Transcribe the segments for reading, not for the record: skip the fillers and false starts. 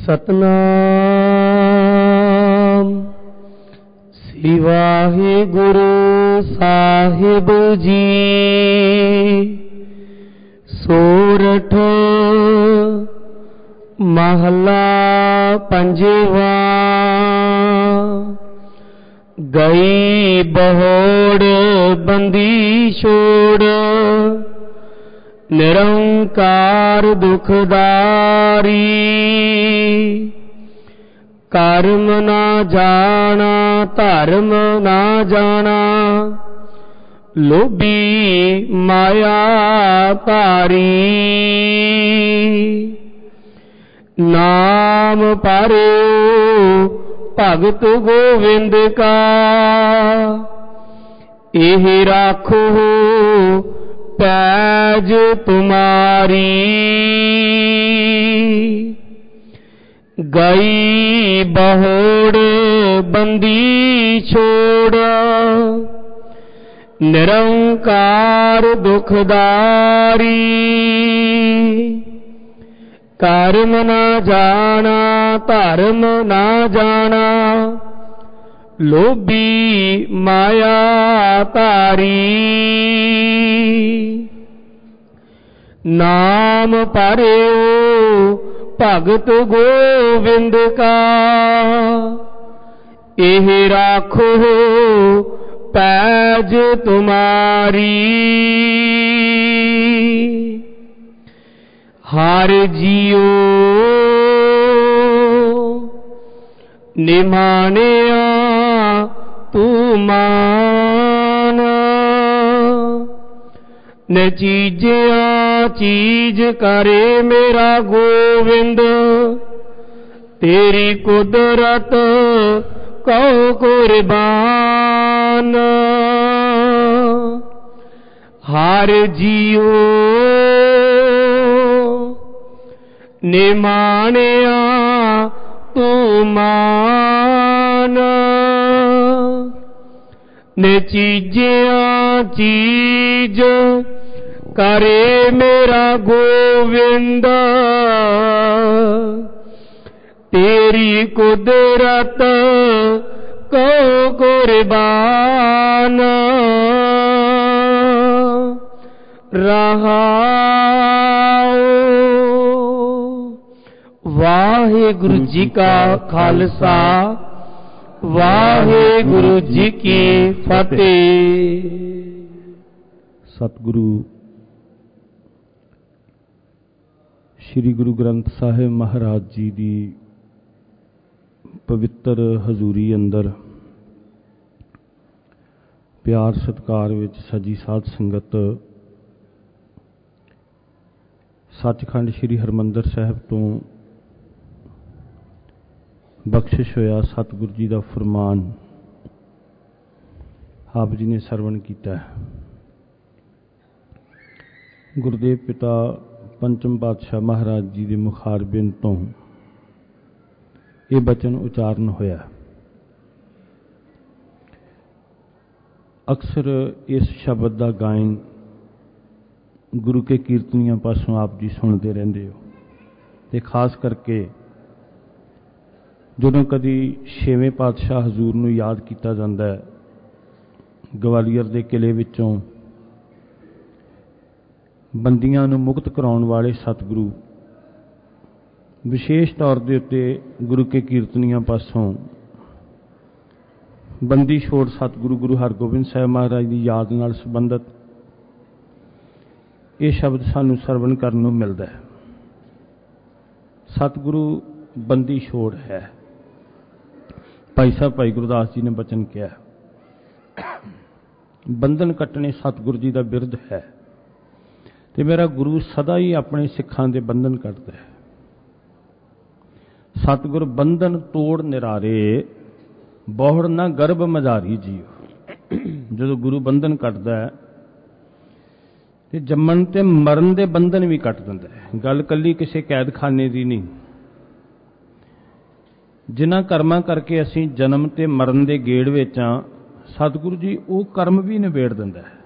ਸਤਨਾਮ ਸ੍ਰੀ ਵਾਹਿਗੁਰੂ ਸਾਹਿਬ ਜੀ। ਸੋਰਠ ਮਹਲਾ ਪੰਜਵਾ। ਗਈ ਬਹੋੜ ਬੰਦੀ ਛੋੜ, ਨਿਰੰਕਾਰ ਦੁਖਦਾਰੀ। ਕਰਮ ਨਾ ਜਾਣਾ ਧਰਮ ਨਾ ਜਾਣਾ, ਲੋਭੀ ਮਾਇਆ ਭਾਰੀ। ਨਾਮ ਪਰਿਉ ਭਗਤ ਗੋਵਿੰਦ ਕਾ, ਇਹ ਰਾਖੋ ਪੈਜ ਤੁਮਾਰੀ। ਗਈ ਬਹੋੜ ਬੰਦੀ ਛੋੜ, ਨਿਰੰਕਾਰ ਦੁਖਦਾਰੀ। ਕਰਮ ਨਾ ਜਾਣਾ ਧਰਮ ਨਾ ਜਾਣਾ, ਲੋਭੀ ਮਾਇਆ ਧਾਰੀ। ਨਾਮ ਪਰਿਉ ਭਗਤ ਗੋਵਿੰਦ ਕਾ, ਇਹ ਰਾਖੋ ਪੈਜ ਤੁਮਾਰੀ। ਹਰ ਜੀਉ ਨਿਮਾਣਿਆ ਤੂੰ ਮਾਨ, ਨਚੀਜਿਆ ਚੀਜ ਕਰੇ ਮੇਰਾ ਗੋਵਿੰਦ। ਤੇਰੀ ਕੁਦਰਤ ਕਉ ਕੁਰਬਾਨ। ਹਰ ਜੀਉ ਨਿਮਾਣਿਆ ਤੂੰ ਮਾਨ, ਨਚੀਜਿਆ ਚੀਜ ਕਰੇ ਮੇਰਾ ਗੋਵਿੰਦ। ਤੇਰੀ ਕੁਦਰਤ ਕਉ ਕੁਰਬਾਨ। ਰਹਾਉ। ਵਾਹਿਗੁਰੂ ਜੀ ਕਾ ਖਾਲਸਾ, ਵਾਹਿਗੁਰੂ ਜੀ ਕੀ ਫਤਿਹ। ਸਤਿਗੁਰੂ ਸ਼੍ਰੀ ਗੁਰੂ ਗ੍ਰੰਥ ਸਾਹਿਬ ਮਹਾਰਾਜ ਜੀ ਦੀ ਪਵਿੱਤਰ ਹਜ਼ੂਰੀ ਅੰਦਰ ਪਿਆਰ ਸਤਿਕਾਰ ਵਿੱਚ ਸਜੀ ਸਾਧ ਸੰਗਤ ਸੱਚਖੰਡ ਸ਼੍ਰੀ ਹਰਿਮੰਦਰ ਸਾਹਿਬ ਤੋਂ ਬਖਸ਼ਿਸ਼ ਹੋਇਆ ਸਤਿਗੁਰੂ ਜੀ ਦਾ ਫਰਮਾਨ ਆਪ ਜੀ ਨੇ ਸਰਵਣ ਕੀਤਾ। ਗੁਰਦੇਵ ਪਿਤਾ ਪੰਚਮ ਪਾਤਸ਼ਾਹ ਮਹਾਰਾਜ ਜੀ ਦੇ ਮੁਖਾਰਬਿੰਦ ਤੋਂ ਇਹ ਬਚਨ ਉਚਾਰਨ ਹੋਇਆ। ਅਕਸਰ ਇਸ ਸ਼ਬਦ ਦਾ ਗਾਇਨ ਗੁਰੂ ਕੇ ਕੀਰਤਨੀਆਂ ਪਾਸੋਂ ਆਪ ਜੀ ਸੁਣਦੇ ਰਹਿੰਦੇ ਹੋ, ਤੇ ਖਾਸ ਕਰਕੇ ਜਦੋਂ ਕਦੀ ਛੇਵੇਂ ਪਾਤਸ਼ਾਹ ਹਜ਼ੂਰ ਨੂੰ ਯਾਦ ਕੀਤਾ ਜਾਂਦਾ ਹੈ, ਗਵਾਲੀਅਰ ਦੇ ਕਿਲੇ ਵਿੱਚੋਂ ਬੰਦੀਆਂ ਨੂੰ ਮੁਕਤ ਕਰਾਉਣ ਵਾਲੇ ਸਤਿਗੁਰੂ ਵਿਸ਼ੇਸ਼ ਤੌਰ ਦੇ ਉੱਤੇ ਗੁਰੂ ਕੇ ਕੀਰਤਨੀਆਂ ਪਾਸੋਂ ਬੰਦੀ ਛੋੜ ਸਤਿਗੁਰੂ ਗੁਰੂ ਹਰਗੋਬਿੰਦ ਸਾਹਿਬ ਮਹਾਰਾਜ ਦੀ ਯਾਦ ਨਾਲ ਸੰਬੰਧਿਤ ਇਹ ਸ਼ਬਦ ਸਾਨੂੰ ਸਰਵਣ ਕਰਨ ਨੂੰ ਮਿਲਦਾ ਹੈ। ਸਤਿਗੁਰੂ ਬੰਦੀ ਛੋੜ ਹੈ। ਭਾਈ ਸਾਹਿਬ ਭਾਈ ਗੁਰਦਾਸ ਜੀ ਨੇ ਬਚਨ ਕਿਹਾ, ਬੰਧਨ ਕੱਟਣੇ ਸਤਿਗੁਰੂ ਜੀ ਦਾ ਬਿਰਧ ਹੈ, ਤੇ ਮੇਰਾ ਗੁਰੂ ਸਦਾ ਹੀ ਆਪਣੇ ਸਿੱਖਾਂ ਦੇ ਬੰਧਨ ਕੱਟਦਾ ਹੈ। ਸਤਿਗੁਰ ਬੰਧਨ ਤੋੜ ਨਿਰਾਰੇ, ਬਹੁੜ ਨਾ ਗਰਭ ਮਝਾਰੀ ਜੀਓ। ਜਦੋਂ ਗੁਰੂ ਬੰਧਨ ਕੱਟਦਾ ਹੈ ਤੇ ਜੰਮਣ ਤੇ ਮਰਨ ਦੇ ਬੰਧਨ ਵੀ ਕੱਟ ਦਿੰਦਾ ਹੈ। ਗੱਲ ਕੱਲੀ ਕਿਸੇ ਕੈਦਖਾਨੇ ਦੀ ਨਹੀਂ। ਜਿਨ੍ਹਾਂ ਕਰਮਾਂ ਕਰਕੇ ਅਸੀਂ ਜਨਮ ਤੇ ਮਰਨ ਦੇ ਗੇੜ ਵਿੱਚ ਆ, ਸਤਿਗੁਰੂ ਜੀ ਉਹ ਕਰਮ ਵੀ ਨਿਬੇੜ ਦਿੰਦਾ ਹੈ।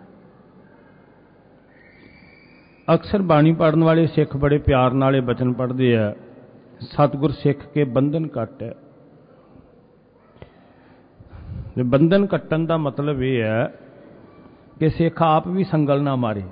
ਅਕਸਰ ਬਾਣੀ ਪੜ੍ਹਨ ਵਾਲੇ ਸਿੱਖ ਬੜੇ ਪਿਆਰ ਨਾਲ ਇਹ ਬਚਨ ਪੜ੍ਹਦੇ ਆ, सतगुर सिख के बंधन कट है। बंधन कट्टन का मतलब यह है कि सिख आप भी संगल ना मारे।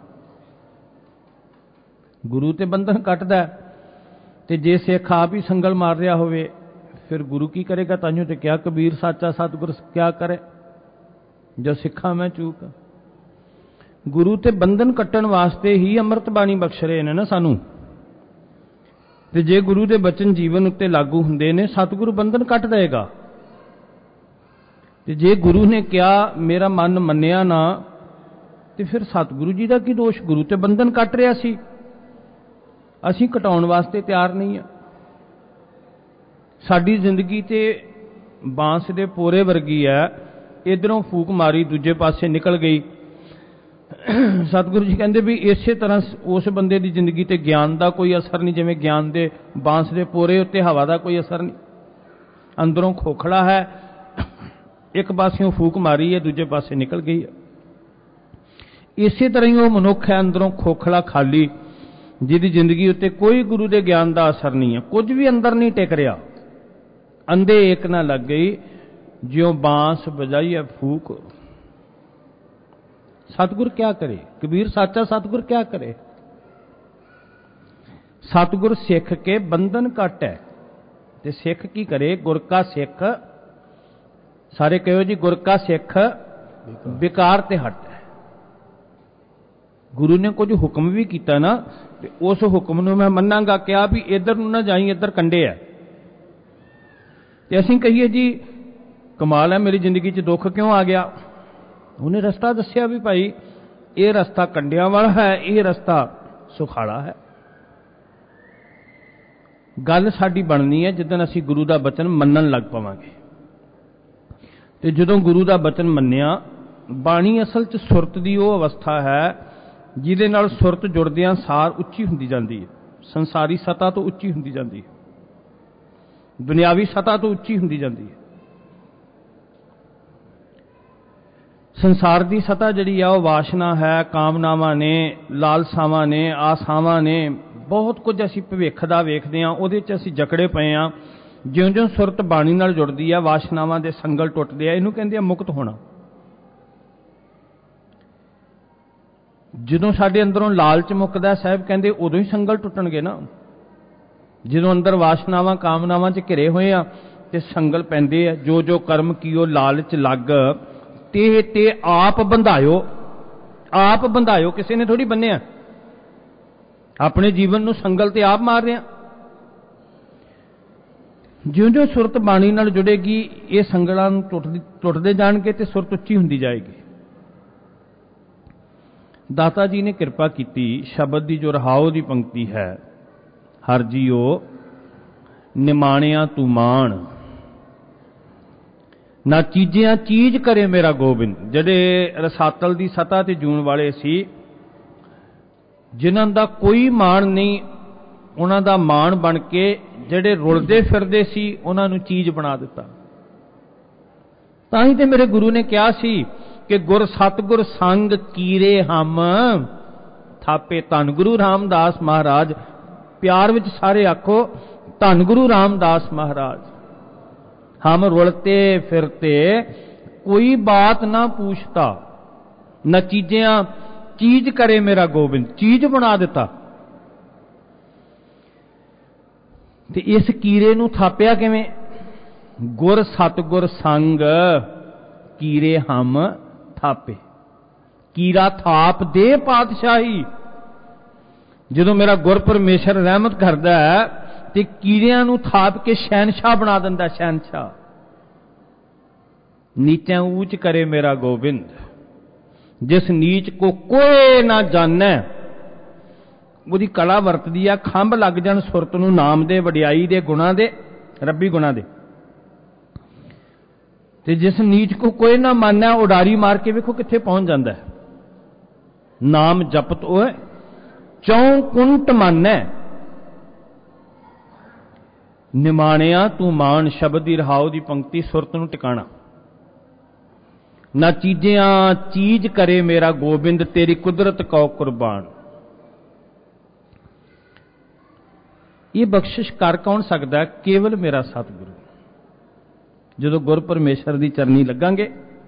गुरु ते बंधन कटदा ते जे सिख आप ही संगल मार रहा होवे फिर गुरु की करेगा। ताइयों ते क्या कबीर साचा सतगुर क्या करे जो सिखा मैं चूक। गुरु ते बंधन कट्टन वास्ते ही अमृत बाणी बख्श रहे ने ना सानू। ते जे गुरु दे बचन जीवन उत्ते लागू हुंदे ने सतगुरु बंधन कट देगा। ते जे गुरु ने क्या मेरा मन मन्निया ना ते फिर सतगुरु जी का की दोष। गुरु ते बंधन कट रहा सी, असीं कटाउण वास्ते तैयार नहीं है। साडी जिंदगी ते बांस दे पोरे वर्गी है, इधरों फूक मारी दूजे पासे निकल गई। सतगुरु जी कहते भी इसे तरह उस बंदे की जिंदगी ते ज्ञान का कोई असर नहीं, जिवें ज्ञान के बांस के पोरे उत्ते हवा का कोई असर नहीं। अंदरों खोखला है, एक पासियों फूक मारी है दूजे पासे निकल गई है। इसे तरह ही वह मनुख है अंदरों खोखला खाली, जिहदी जिंदगी उत्ते कोई गुरु के ज्ञान का असर नहीं है, कुछ भी अंदर नहीं टिक रहा। अंधे एक ना लग गई ज्यों बांस बजाई है फूक। सतगुर क्या करे, कबीर साचा सतगुर क्या करे। सतगुर सिख के बंधन कट है ते सिख की करे। गुर का सिख, सारे कहो जी गुर का सिख बेकार ते हट है। गुरु ने कुछ हुक्म भी किया ना ते उस हुक्म नूं मैं मन्नांगा। क्या भी इधर नूं ना जाई, इधर कंडे है। ते असीं कहिए जी कमाल है मेरी जिंदगी च दुख क्यों आ गया। उन्हें रस्ता दस्या भी भाई ये रस्ता कंडियां वाला है, ये रस्ता सुखाला है। गल साडी बननी है जिदन असीं गुरु का बचन मन्नन लग पावांगे। ते जदों गुरु का बचन मन्निया, बाणी असल च सुरत की वो अवस्था है जिहदे नाल सुरत जुड़दियां सार उच्ची हुंदी जांदी है। संसारी सतह तो उच्ची हुंदी जांदी है, दुनियावी सतह तो उच्ची हुंदी जांदी है। संसार की सतह जिहड़ी है वह वासना है, कामनावां ने, लालसावां ने, आसावां ने, बहुत कुछ असीं भविख दा वेखदे हां, उहदे च असीं जकड़े पए हां। ज्यों-ज्यों सुरत बाणी नाल जुड़दी है वासनावां दे संगल टुटदे आ। इहनूं कहंदे आ मुक्त होना। जदों साडे अंदरों लालच मुकदा साहिब कहंदे उदों ही संगल टुटणगे ना। जदों अंदर वासनावां कामनावां च घिरे होए आ ते संगल पैंदे आ। जो जो कर्म कीओ लालच लग ते आप बंधायो। आप बंधायो, किसी ने थोड़ी बन्निया। अपने जीवन नूं संगल ते आप मार रहे हैं। ज्यों ज्यों सुरत बाणी नाल जुड़ेगी ये संगलां टुटदे जाणगे ते सुरत उच्ची हुंदी जाएगी। दाता जी ने कृपा की शब्द की जो रहाओ की पंक्ति है, हर जीओ निमाणिया तू मान ना चीजियां चीज करे मेरा गोबिंद। जड़े रसातल की सतह ते जून वाले सी, जिन्हां दा कोई मान नहीं, उन्हां दा मान बन के जड़े रुलदे फिरदे सी उन्हां नूं चीज बना दिता। तां ही ते मेरे गुरु ने कहा सी कि गुर सतगुर संग कीरे हम थापे। धन गुरु रामदास महाराज, प्यार विच सारे आखो धन गुरु रामदास महाराज। हम रुलते फिरते कोई बात ना पूछता, न चीजें चीज करे मेरा गोबिंद। चीज बना दिता। ते इस कीरे नूं थापिया किवें? गुर सतगुर संग कीरे हम थापे। कीरा थाप दे पातशाही। जदों मेरा गुर परमेश्वर रहमत करदा है ते कीरियां नूं थाप के शहनशाह बना दिंदा। शहनशाह नीचे ऊंच करे मेरा गोबिंद। जिस नीच को कोई ना जाने वो कला वरतदी आ। खंभ लग जाण सुरत नूं नाम दे, वडियाई दे, गुणा दे, रब्बी गुणा दे। ते जिस नीच को कोई ना माने उडारी मार के वेखो कित्थे पहुंच जांदा है। नाम जपत ओए चौं कुंट माने। निमाणिया तू मान शब्द की रहाओ की पंक्ति सुरत नूं टिकाणा। ना चीजियां चीज करे मेरा गोबिंद, तेरी कुदरत कौ कुर्बान। ये बख्शिश कर कौन सकता है? केवल मेरा सतगुरु। जो गुर परमेश्वर की चरनी लगांगे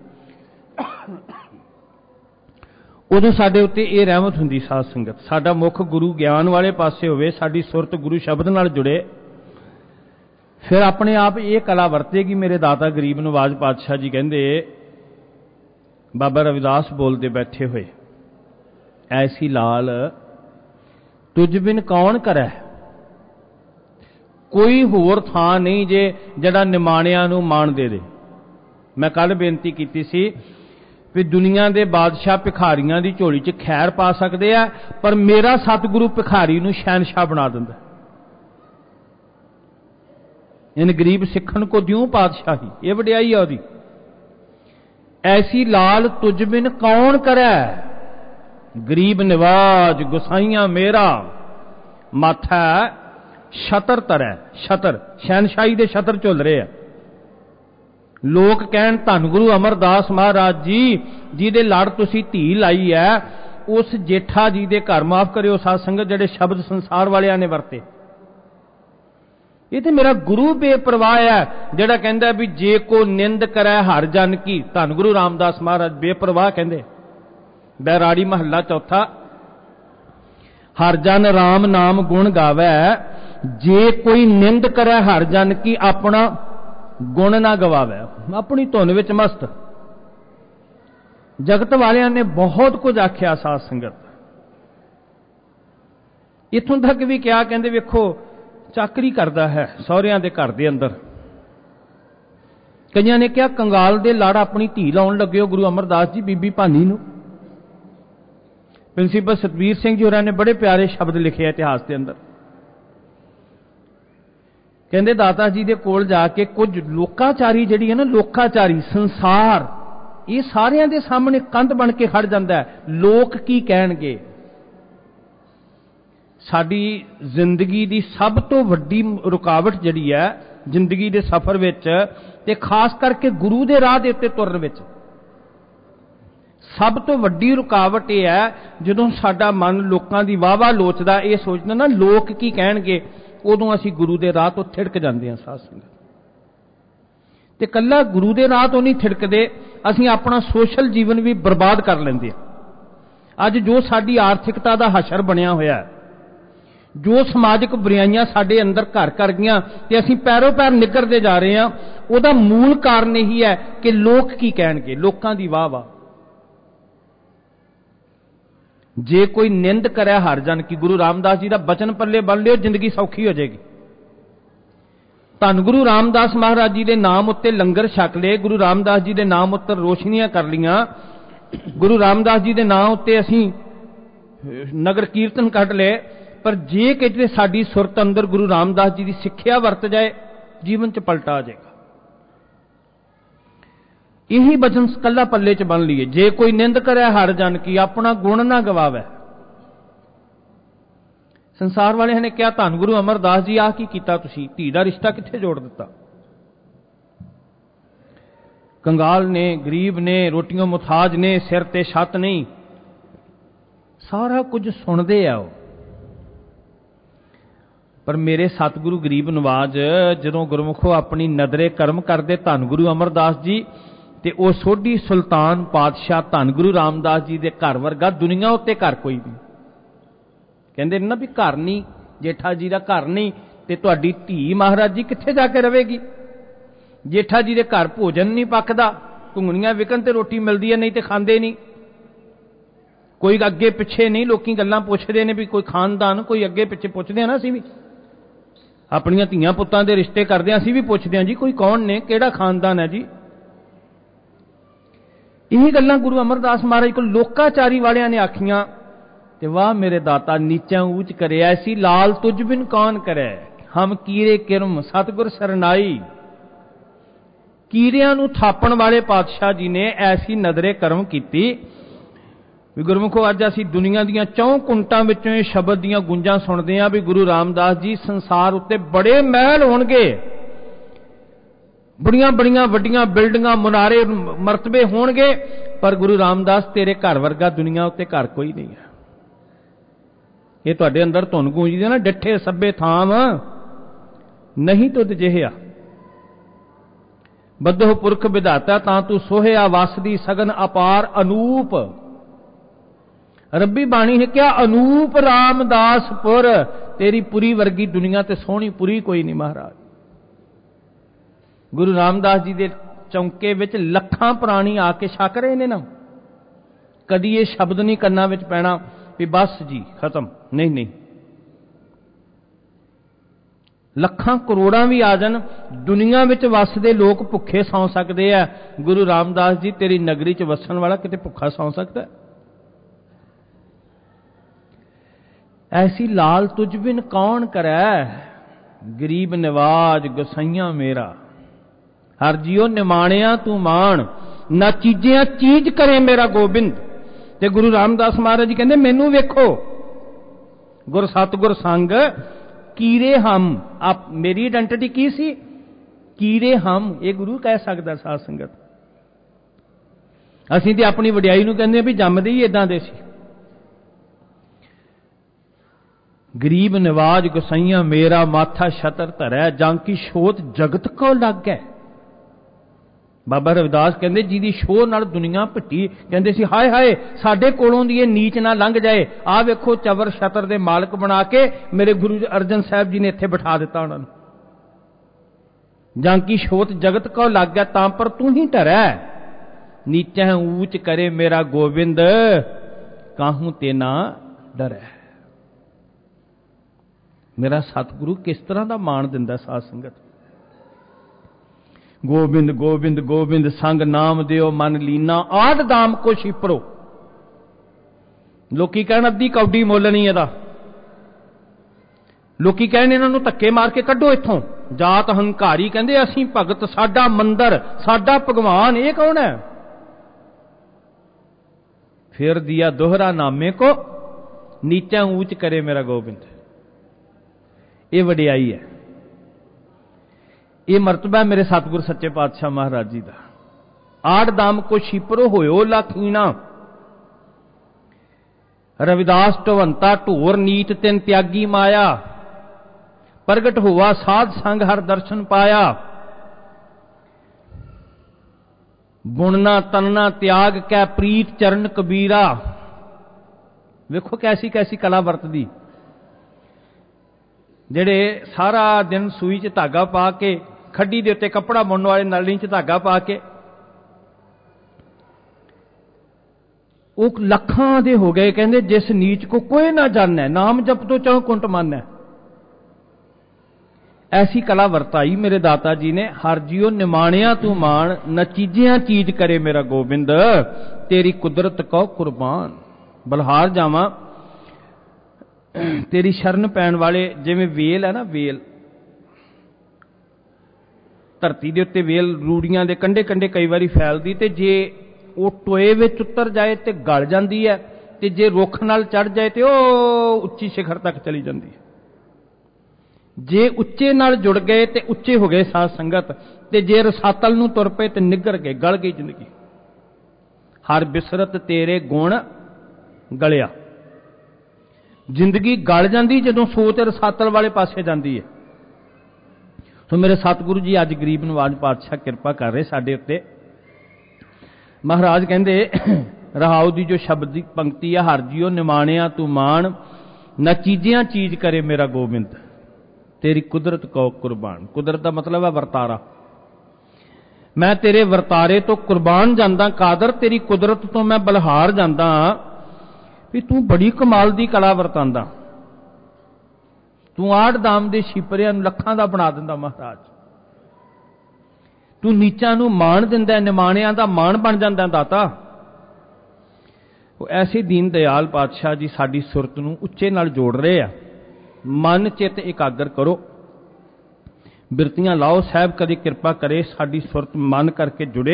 उदों साडे उत्ते ये रहमत हुंदी। साध संगत साडा मुख गुरु ज्ञान वाले पासे होवे, साडी सुरत गुरु शब्द नाल जुड़े, फिर अपने आप ये कला वरतेगी। मेरे दाता गरीब नवाज पातशाह जी कहंदे, बाबा रविदास बोलते बैठे हुए, ऐसी लाल तुझ बिन कौन करे, कोई होर थां नहीं जे जड़ा निमाणियां नूं मान दे दे। मैं कल बेनती की सी भी दुनिया के बादशाह भिखारियां की झोली च खैर पा सकते हैं, पर मेरा सतगुरु भिखारी नूं शहनशाह बना दिंदा। इन गरीब सिखन को द्यूं पातशाही, ये वडियाई है उहदी। ऐसी लाल तुझ बिन कौन करे, गरीब निवाज गुसाइयां मेरा, माथा छतर तरै। छतर शहनशाही दे छतर झुल रहे हैं। लोग कहन धन गुरु अमरदास महाराज जी जिहदे लड़ तुसी धी लाई है, उस जेठा जी दे घर, माफ करियो साध संगत, जिहड़े शब्द संसार वालियां ने वरते, ये तो मेरा गुरु बेपरवाह है, जिहड़ा कहंदा भी जे को निंद करे हर जन की। धन गुरु रामदास महाराज बेपरवाह कहंदे, बैराड़ी महला चौथा, हर जन राम नाम गुण गावे, जे कोई निंद करे हर जन की, अपना गुण ना गवावे। अपनी धुन विच मस्त। जगत वालियां ने बहुत कुछ आख्या साध संगत, इथों तक भी क्या कहंदे, वेखो चाकरी करता है सहुरियां दे घर दे अंदर। कईयां ने क्या कंगाल दे लड़ अपनी धी लाउण लगे हो गुरु अमरदास जी बीबी भानी नूं। प्रिंसीपल सतबीर सिंह जी होरां ने बड़े प्यारे शब्द लिखे इतिहास के अंदर। कहंदे दाता जी दे कोल जाके कुछ लोकाचारी जिहड़ी है ना, लोकाचारी संसार, ये सारियां दे सामने कंध बन के खड़ जांदा है। लोक की कहणगे? साडी जिंदगी दी सब तो वड्डी रुकावट जिहड़ी है जिंदगी दे सफर विच, ते खास करके गुरु दे राह दे उत्ते तुरन विच, सब तो वड्डी रुकावट यह है जदों साडा मन लोकां दी वाह-वाह लोचदा, ये सोचदा ना लोक की कहणगे, उदों असीं गुरु दे राह तो थिड़क जांदे हां साध संगत। ते कल्ला गुरु दे राह तो नहीं थिड़कदे, असीं अपना सोशल जीवन भी बर्बाद कर लैंदे हां। अज जो साडी आर्थिकता दा हशर बनिया होया है, जो समाजिक बुराइयां साडे अंदर घर कर गईयां ते असीं पैरों पैर निकरदे जा रहे हां, उहदा मूल कारण यही है कि लोक की कहणगे, लोकां दी वाह-वाह। जे कोई निंद करे हर जन की, गुरु रामदास जी का बचन पल्ले बन लियो, जिंदगी सौखी हो जाएगी। धन गुरु रामदास महाराज जी के नाम उत्ते लंगर छक ले, गुरु रामदास जी के नाम उत्ते रोशनियां कर लियां, गुरु रामदास जी के नाम उत्ते असीं नगर कीर्तन कट ले, पर जे किते साडी सुरत अंदर गुरु रामदास जी की सिक्ख्या वरत जाए, जीवन च पलटा आ जाएगा। यही बचन कल्ला पल्ले च बन लिए, जे कोई निंद करे हर जन की, अपना गुण ना गवावे। संसार वाले ने क्या धन गुरु अमरदास जी आ की कीता तुसीं, धी दा रिश्ता कित्थे जोड़ दिता। कंगाल ने, गरीब ने, रोटियों मुथाज ने, सिर ते छत नहीं, सारा कुछ सुनते आओ। पर मेरे सतगुरु गरीब नवाज जदों गुरमुखों अपनी नदरे कर्म करते धन गुरु अमरदास जी, ते वो सोढ़ी सुल्तान पातशाह धन गुरु रामदास जी के घर वर्गा दुनिया उत्ते घर कोई नहीं। कहते ना भी घर नहीं, जेठा जी का घर नहीं, ते तुहाडी धी महाराज जी कित्थे जाके रहेगी। जेठा जी के घर भोजन नहीं पकदा, घुंगणियां विकन ते रोटी मिलती है, नहीं तो खांदे नहीं। कोई अगे पिछे नहीं, लोग गल्लां पुछदे ने भी कोई खानदान, कोई अगे पिछे पुछदे ना। असीं भी अपनियां धीआं पुत्तां दे रिश्ते करदे असीं भी पुछदे हां जी कोई कौन ने, किहड़ा खानदान है जी। यही गल्लां गुरु अमरदास महाराज को लोकाचारी वालियां ने आखियां, ते वाह मेरे दाता नीचा ऊंच करे, ऐसी लाल तुझ बिन कौन करे, हम कीरे किरम सतगुर सरनाई। कीरियां नूं थापण वाले पातशाह जी ने ऐसी नदरे कर्म कीती भी गुरमुखो अज असीं दुनिया दीयां चौं कुंटां विचों इह शब्द दीयां गुंजां सुणदे हां भी गुरु रामदास जी संसार उत्ते बड़े महल होणगे, बड़ियां बड़ियां वड्डियां बिल्डिंगां मुनारे मरतबे होणगे, पर गुरु रामदास तेरे घर वर्गा दुनिया उत्ते घर कोई नहीं है। ਇਹ ਤੁਹਾਡੇ ਅੰਦਰ ਧੁਨ ਗੂੰਜਦੀ ਨਾ, ਡਿੱਠੇ ਸੱਬੇ ਥਾਮ ਨਹੀਂ ਤੁਧ ਜਿਹਿਆ, ਬੱਧੋ ਪੁਰਖ ਵਿਧਾਤਾ ਤਾਂ ਤੂੰ ਸੋਹਿਆ, ਵਸਦੀ ਸਗਨ ਅਪਾਰ ਅਨੂਪ। ਰੱਬੀ ਬਾਣੀ ਹੈ ਕਿਆ ਅਨੂਪ ਰਾਮਦਾਸਪੁਰ, ਤੇਰੀ ਪੁਰੀ ਵਰਗੀ ਦੁਨੀਆ ਤੇ ਸੋਹਣੀ ਪੁਰੀ ਕੋਈ ਨਹੀਂ ਮਹਾਰਾਜ। ਗੁਰੂ ਰਾਮਦਾਸ ਜੀ ਦੇ ਚੌਂਕੇ ਵਿੱਚ ਲੱਖਾਂ ਪ੍ਰਾਣੀ ਆ ਕੇ ਛਕ ਰਹੇ ਨੇ ਨਾ, ਕਦੀ ਇਹ ਸ਼ਬਦ ਨਹੀਂ ਕੰਨਾਂ ਵਿੱਚ ਪੈਣਾ ਵੀ ਬਸ ਜੀ ਖਤਮ, ਨਹੀਂ ਨਹੀਂ, ਲੱਖਾਂ ਕਰੋੜਾਂ ਵੀ ਆ ਜਾਣ, ਦੁਨੀਆ ਵਿੱਚ ਵਸਦੇ ਲੋਕ ਭੁੱਖੇ ਸੌਂ ਸਕਦੇ ਆ। ਗੁਰੂ ਰਾਮਦਾਸ ਜੀ ਤੇਰੀ ਨਗਰੀ 'ਚ ਵਸਣ ਵਾਲਾ ਕਿਤੇ ਭੁੱਖਾ ਸੌਂ ਸਕਦਾ? ਐਸੀ ਲਾਲ ਤੁਝ ਬਿਨ ਕੌਣ ਕਰੈ, ਗਰੀਬ ਨਿਵਾਜ ਗਸਈਆਂ ਮੇਰਾ। ਹਰ ਜੀਓ ਨਿਮਾਣਿਆ ਤੂੰ ਮਾਣ, ਨਾ ਚੀਜ਼ਿਆਂ ਚੀਜ਼ ਕਰੇ ਮੇਰਾ ਗੋਬਿੰਦ। ਤੇ ਗੁਰੂ ਰਾਮਦਾਸ ਮਹਾਰਾਜ ਜੀ ਕਹਿੰਦੇ ਮੈਨੂੰ ਵੇਖੋ, ਗੁਰ ਸਤਿਗੁਰ ਸੰਗ ਕੀਰੇ ਹਮ। ਆਪ ਮੇਰੀ ਆਇਡੈਂਟੀਟੀ ਕੀ ਸੀ? ਕੀਰੇ ਹਮ। ਇਹ ਗੁਰੂ ਕਹਿ ਸਕਦਾ ਸਾਧ ਸੰਗਤ। ਅਸੀਂ ਤੇ ਆਪਣੀ ਵਡਿਆਈ ਨੂੰ ਕਹਿੰਦੇ ਵੀ ਜੰਮਦੇ ਹੀ ਇਦਾਂ ਦੇ ਸੀ। ਗਰੀਬ ਨਿਵਾਜ ਗੁਸਾਈਆਂ ਮੇਰਾ, ਮਾਥਾ ਛਤਰ ਧਰੈ, ਜਾਂ ਕੀ ਛੋਤ ਜਗਤ ਕੋ ਲੱਗੈ। ਬਾਬਾ ਰਵਿਦਾਸ ਕਹਿੰਦੇ ਜਿਹਦੀ ਸ਼ੋਹ ਨਾਲ ਦੁਨੀਆ ਭਿੱਟੀ, ਕਹਿੰਦੇ ਸੀ ਹਾਏ ਹਾਏ ਸਾਡੇ ਕੋਲੋਂ ਦੀ ਇਹ ਨੀਚ ਨਾ ਲੰਘ ਜਾਏ। ਆਹ ਵੇਖੋ ਚਵਰ ਛਤਰ ਦੇ ਮਾਲਕ ਬਣਾ ਕੇ ਮੇਰੇ ਗੁਰੂ ਅਰਜਨ ਸਾਹਿਬ ਜੀ ਨੇ ਇੱਥੇ ਬਿਠਾ ਦਿੱਤਾ ਉਹਨਾਂ ਨੂੰ। ਜਾਂ ਕੀ ਛੋਤ ਜਗਤ ਕੋ ਲੱਗ ਗਿਆ, ਤਾਂ ਪਰ ਤੂੰ ਹੀ ਧਰੈ, ਨੀਚੈ ਊਚ ਕਰੇ ਮੇਰਾ ਗੋਬਿੰਦ, ਕਾਹੂ ਤੇ ਨਾ ਡਰੈ। ਮੇਰਾ ਸਤਿਗੁਰੂ ਕਿਸ ਤਰ੍ਹਾਂ ਦਾ ਮਾਣ ਦਿੰਦਾ ਸਾਧ ਸੰਗਤ। ਗੋਬਿੰਦ ਗੋਬਿੰਦ ਗੋਬਿੰਦ ਸੰਗ ਨਾਮ ਦਿਓ ਮਨ ਲੀਨਾ, ਆਦ ਦਾਮ ਕੋ ਛਿਪਰੋ। ਲੋਕੀ ਕਹਿਣ ਅੱਧੀ ਕੌਡੀ ਮੁੱਲ ਨਹੀਂ ਇਹਦਾ। ਲੋਕੀ ਕਹਿਣ ਇਹਨਾਂ ਨੂੰ ਧੱਕੇ ਮਾਰ ਕੇ ਕੱਢੋ ਇੱਥੋਂ। ਜਾਤ ਹੰਕਾਰੀ ਕਹਿੰਦੇ ਅਸੀਂ ਭਗਤ, ਸਾਡਾ ਮੰਦਰ, ਸਾਡਾ ਭਗਵਾਨ। ਇਹ ਕੌਣ ਹੈ? ਫਿਰ ਦਿਆ ਦੋਹਰਾ ਨਾਮੇ ਕੋ, ਨੀਚਾ ਊਚ ਕਰੇ ਮੇਰਾ ਗੋਬਿੰਦ। ਇਹ ਵਡਿਆਈ ਹੈ, ਇਹ ਮਰਤਬਾ ਮੇਰੇ ਸਤਿਗੁਰ ਸੱਚੇ ਪਾਤਸ਼ਾਹ ਮਹਾਰਾਜ ਜੀ ਦਾ। ਆੜ ਦਾਮ ਕੋ ਛਿਪਰੋ ਹੋਇਓ ਲਾਖੀਣਾ, ਰਵਿਦਾਸ ਢਵੰਤਾ ਢੋਰ ਨੀਤ ਤਿਨ ਤਿਆਗੀ ਮਾਇਆ, ਪ੍ਰਗਟ ਹੋਆ ਸਾਧ ਸੰਗ ਹਰ ਦਰਸ਼ਨ ਪਾਇਆ। ਗੁਣਨਾ ਤਨਨਾ ਤਿਆਗ ਕੈ ਪ੍ਰੀਤ ਚਰਨ ਕਬੀਰਾ। ਵੇਖੋ ਕੈਸੀ ਕੈਸੀ ਕਲਾ ਵਰਤਦੀ। ਜਿਹੜੇ ਸਾਰਾ ਦਿਨ ਸੂਈ 'ਚ ਧਾਗਾ ਪਾ ਕੇ, ਖੱਡੀ ਦੇ ਉੱਤੇ ਕੱਪੜਾ ਬੁਣਨ ਵਾਲੇ ਨਲੀ 'ਚ ਧਾਗਾ ਪਾ ਕੇ, ਉਹ ਲੱਖਾਂ ਦੇ ਹੋ ਗਏ। ਕਹਿੰਦੇ ਜਿਸ ਨੀਚ ਕੋ ਕੋਈ ਨਾ ਜਾਣੈ, ਨਾਮ ਜਪ ਤੋਂ ਚਹੁ ਕੁੰਟ ਮਾਨੈ। ਐਸੀ ਕਲਾ ਵਰਤਾਈ ਮੇਰੇ ਦਾਤਾ ਜੀ ਨੇ। ਹਰ ਜੀਓ ਨਿਮਾਣਿਆ ਤੂੰ ਮਾਣ, ਨਾ ਚੀਜ਼ਿਆਂ ਚੀਜ਼ ਕਰੇ ਮੇਰਾ ਗੋਬਿੰਦ, ਤੇਰੀ ਕੁਦਰਤ ਕੋ ਕੁਰਬਾਨ। ਬਲਹਾਰ ਜਾਵਾਂ ਤੇਰੀ ਸ਼ਰਨ ਪੈਣ ਵਾਲੇ, ਜਿਵੇਂ ਵੇਲ ਹੈ ਨਾ, ਵੇਲ ਧਰਤੀ ਦੇ ਉੱਤੇ ਵੇਲ ਰੂੜੀਆਂ ਦੇ ਕੰਢੇ ਕੰਢੇ ਕਈ ਵਾਰੀ ਫੈਲਦੀ, ਤੇ ਜੇ ਉਹ ਟੋਏ ਵਿੱਚ ਉਤਰ ਜਾਏ ਤੇ ਗਲ ਜਾਂਦੀ ਹੈ, ਤੇ ਜੇ ਰੁੱਖ ਨਾਲ ਚੜ ਜਾਏ ਤੇ ਉਹ ਉੱਚੀ ਸਿਖਰ ਤੱਕ ਚਲੀ ਜਾਂਦੀ ਹੈ। ਜੇ ਉੱਚੇ ਨਾਲ ਜੁੜ ਗਏ ਤੇ ਉੱਚੇ ਹੋ ਗਏ ਸਾਧ ਸੰਗਤ, ਤੇ ਜੇ ਰਸਾਤਲ ਨੂੰ ਤੁਰ ਪਏ ਤੇ ਨਿੱਗਰ ਗਏ, ਗਲ ਗਈ ਜ਼ਿੰਦਗੀ। ਹਰ ਬਿਸਰਤ ਤੇਰੇ ਗੁਣ ਗਲਿਆ। ਜ਼ਿੰਦਗੀ ਗਲ ਜਾਂਦੀ ਜਦੋਂ ਸੋਚ ਰਸਾਤਲ ਵਾਲੇ ਪਾਸੇ ਜਾਂਦੀ ਹੈ। ਸੋ ਮੇਰੇ ਸਤਿਗੁਰੂ ਜੀ ਅੱਜ ਗਰੀਬ ਨਵਾਜ ਪਾਤਸ਼ਾਹ ਕਿਰਪਾ ਕਰ ਰਹੇ ਸਾਡੇ ਉੱਤੇ। ਮਹਾਰਾਜ ਕਹਿੰਦੇ ਰਹਾਉ ਦੀ ਜੋ ਸ਼ਬਦ ਦੀ ਪੰਕਤੀ ਹੈ, ਹਰ ਜੀਓ ਨਿਮਾਣਿਆ ਤੂੰ ਮਾਣ, ਨਾ ਚੀਜ਼ਿਆਂ ਚੀਜ਼ ਕਰੇ ਮੇਰਾ ਗੋਬਿੰਦ, ਤੇਰੀ ਕੁਦਰਤ ਕੋ ਕੁਰਬਾਨ। ਕੁਦਰਤ ਦਾ ਮਤਲਬ ਹੈ ਵਰਤਾਰਾ। ਮੈਂ ਤੇਰੇ ਵਰਤਾਰੇ ਤੋਂ ਕੁਰਬਾਨ ਜਾਂਦਾ ਕਾਦਰ, ਤੇਰੀ ਕੁਦਰਤ ਤੋਂ ਮੈਂ ਬਲਹਾਰ ਜਾਂਦਾ ਵੀ ਤੂੰ ਬੜੀ ਕਮਾਲ ਦੀ ਕਲਾ ਵਰਤਾਂਦਾ। ਤੂੰ ਆੜ ਦਾਮ ਦੇ ਛਿਪਰਿਆਂ ਨੂੰ ਲੱਖਾਂ ਦਾ ਬਣਾ ਦਿੰਦਾ ਮਹਾਰਾਜ। ਤੂੰ ਨੀਚਾਂ ਨੂੰ ਮਾਣ ਦਿੰਦਾ, ਨਿਮਾਣਿਆਂ ਦਾ ਮਾਣ ਬਣ ਜਾਂਦਾ ਦਾਤਾ। ਉਹ ਐਸੇ ਦੀਨ ਦਿਆਲ ਪਾਤਸ਼ਾਹ ਜੀ ਸਾਡੀ ਸੁਰਤ ਨੂੰ ਉੱਚੇ ਨਾਲ ਜੋੜ ਰਹੇ ਆ। ਮਨ ਚਿੱਤ ਇਕਾਗਰ ਕਰੋ, ਬਿਰਤੀਆਂ ਲਾਓ। ਸਾਹਿਬ ਕਦੇ ਕਿਰਪਾ ਕਰੇ ਸਾਡੀ ਸੁਰਤ ਮਨ ਕਰਕੇ ਜੁੜੇ,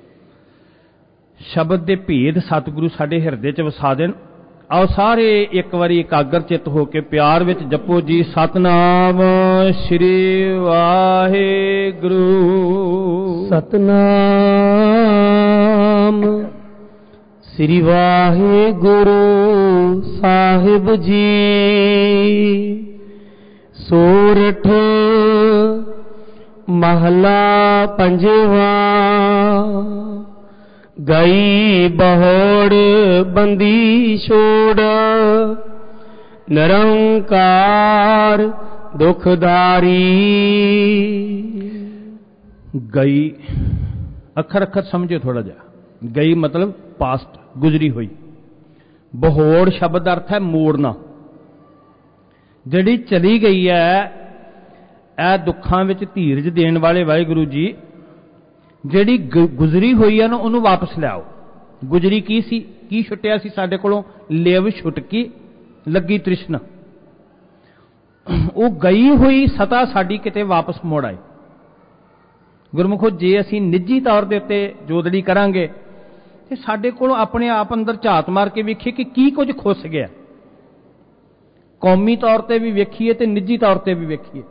ਸ਼ਬਦ ਦੇ ਭੇਦ ਸਤਿਗੁਰੂ ਸਾਡੇ ਹਿਰਦੇ 'ਚ ਵਸਾ ਦੇਣ। ਆਓ ਸਾਰੇ ਇੱਕ ਵਾਰੀ ਇਕਾਗਰ ਚਿੱਤ ਹੋ ਕੇ ਪਿਆਰ ਵਿੱਚ ਜਪੋ ਜੀ, ਸਤਨਾਮ ਸ੍ਰੀ ਵਾਹਿਗੁਰੂ। ਸਤਨਾਮ ਸ੍ਰੀ ਵਾਹਿਗੁਰੂ ਸਾਹਿਬ ਜੀ। ਸੋਰਠ ਮਹਲਾ ਪੰਜਵਾ। ਗਈ ਬਹੋੜ ਬੰਦੀ ਛੋੜ, ਨਿਰੰਕਾਰ ਦੁਖਦਾਰੀ। ਗਈ ਅੱਖਰ ਅੱਖਰ ਸਮਝੋ ਥੋੜਾ ਜਿਹਾ। ਗਈ ਮਤਲਬ ਪਾਸਟ, ਗੁਜ਼ਰੀ ਹੋਈ। ਬਹੋੜ ਸ਼ਬਦ ਦਾ ਅਰਥ ਹੈ ਮੋੜਨਾ। ਜਿਹੜੀ ਚਲੀ ਗਈ ਹੈ, ਇਹ ਦੁੱਖਾਂ ਵਿੱਚ ਧੀਰਜ ਦੇਣ ਵਾਲੇ ਵਾਹਿਗੁਰੂ ਜੀ, ਜਿਹੜੀ ਗੁਜ਼ਰੀ ਹੋਈ ਹੈ ਨਾ, ਉਹਨੂੰ ਵਾਪਸ ਲਿਆਓ। ਗੁਜ਼ਰੀ ਕੀ ਸੀ? ਕੀ ਛੁੱਟਿਆ ਸੀ ਸਾਡੇ ਕੋਲੋਂ? ਲਿਵ ਛੁਟਕੀ ਲੱਗੀ ਤ੍ਰਿਸ਼ਨਾ। ਉਹ ਗਈ ਹੋਈ ਸਤਾ ਸਾਡੀ ਕਿਤੇ ਵਾਪਸ ਮੋੜ ਆਏ। ਗੁਰਮੁਖੋ, ਜੇ ਅਸੀਂ ਨਿੱਜੀ ਤੌਰ ਦੇ ਉੱਤੇ ਜੋਦੜੀ ਕਰਾਂਗੇ ਤੇ ਸਾਡੇ ਕੋਲੋਂ ਆਪਣੇ ਆਪ ਅੰਦਰ ਝਾਤ ਮਾਰ ਕੇ ਵੇਖੀਏ ਕਿ ਕੀ ਕੁਝ ਖੁੱਸ ਗਿਆ। ਕੌਮੀ ਤੌਰ ਤੇ ਵੀ ਵੇਖੀਏ ਤੇ ਨਿੱਜੀ ਤੌਰ ਤੇ ਵੀ ਵੇਖੀਏ।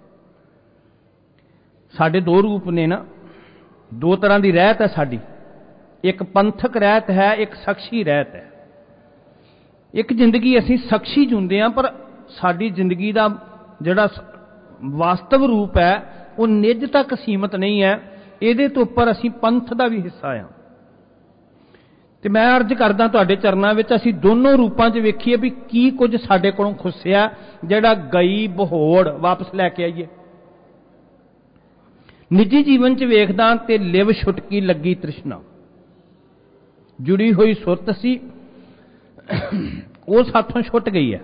ਸਾਡੇ ਦੋ ਰੂਪ ਨੇ ਨਾ, ਦੋ ਤਰ੍ਹਾਂ ਦੀ ਰਹਿਤ ਹੈ ਸਾਡੀ। ਇੱਕ ਪੰਥਕ ਰਹਿਤ ਹੈ, ਇੱਕ ਸ਼ਖਸੀ ਰਹਿਤ ਹੈ। ਇੱਕ ਜ਼ਿੰਦਗੀ ਅਸੀਂ ਸ਼ਖਸੀ ਜੂੰਦੇ ਹਾਂ, ਪਰ ਸਾਡੀ ਜ਼ਿੰਦਗੀ ਦਾ ਜਿਹੜਾ ਵਾਸਤਵ ਰੂਪ ਹੈ ਉਹ ਨਿੱਜ ਤੱਕ ਸੀਮਤ ਨਹੀਂ ਹੈ। ਇਹਦੇ ਤੋਂ ਉੱਪਰ ਅਸੀਂ ਪੰਥ ਦਾ ਵੀ ਹਿੱਸਾ ਹਾਂ। ਤੇ ਮੈਂ ਅਰਜ਼ ਕਰਦਾ ਤੁਹਾਡੇ ਚਰਨਾਂ ਵਿੱਚ, ਅਸੀਂ ਦੋਨੋਂ ਰੂਪਾਂ 'ਚ ਵੇਖੀਏ ਵੀ ਕੀ ਕੁਝ ਸਾਡੇ ਕੋਲੋਂ ਖੁੱਸਿਆ, ਜਿਹੜਾ ਗਈ ਬਹੋੜ ਵਾਪਸ ਲੈ ਕੇ ਆਈਏ। ਨਿੱਜੀ ਜੀਵਨ 'ਚ ਵੇਖਦਾ ਤੇ ਲਿਵ ਛੁਟਕੀ ਲੱਗੀ ਤ੍ਰਿਸ਼ਨਾ। ਜੁੜੀ ਹੋਈ ਸੁਰਤ ਸੀ, ਉਹ ਸਾਥੋਂ ਛੁੱਟ ਗਈ ਹੈ।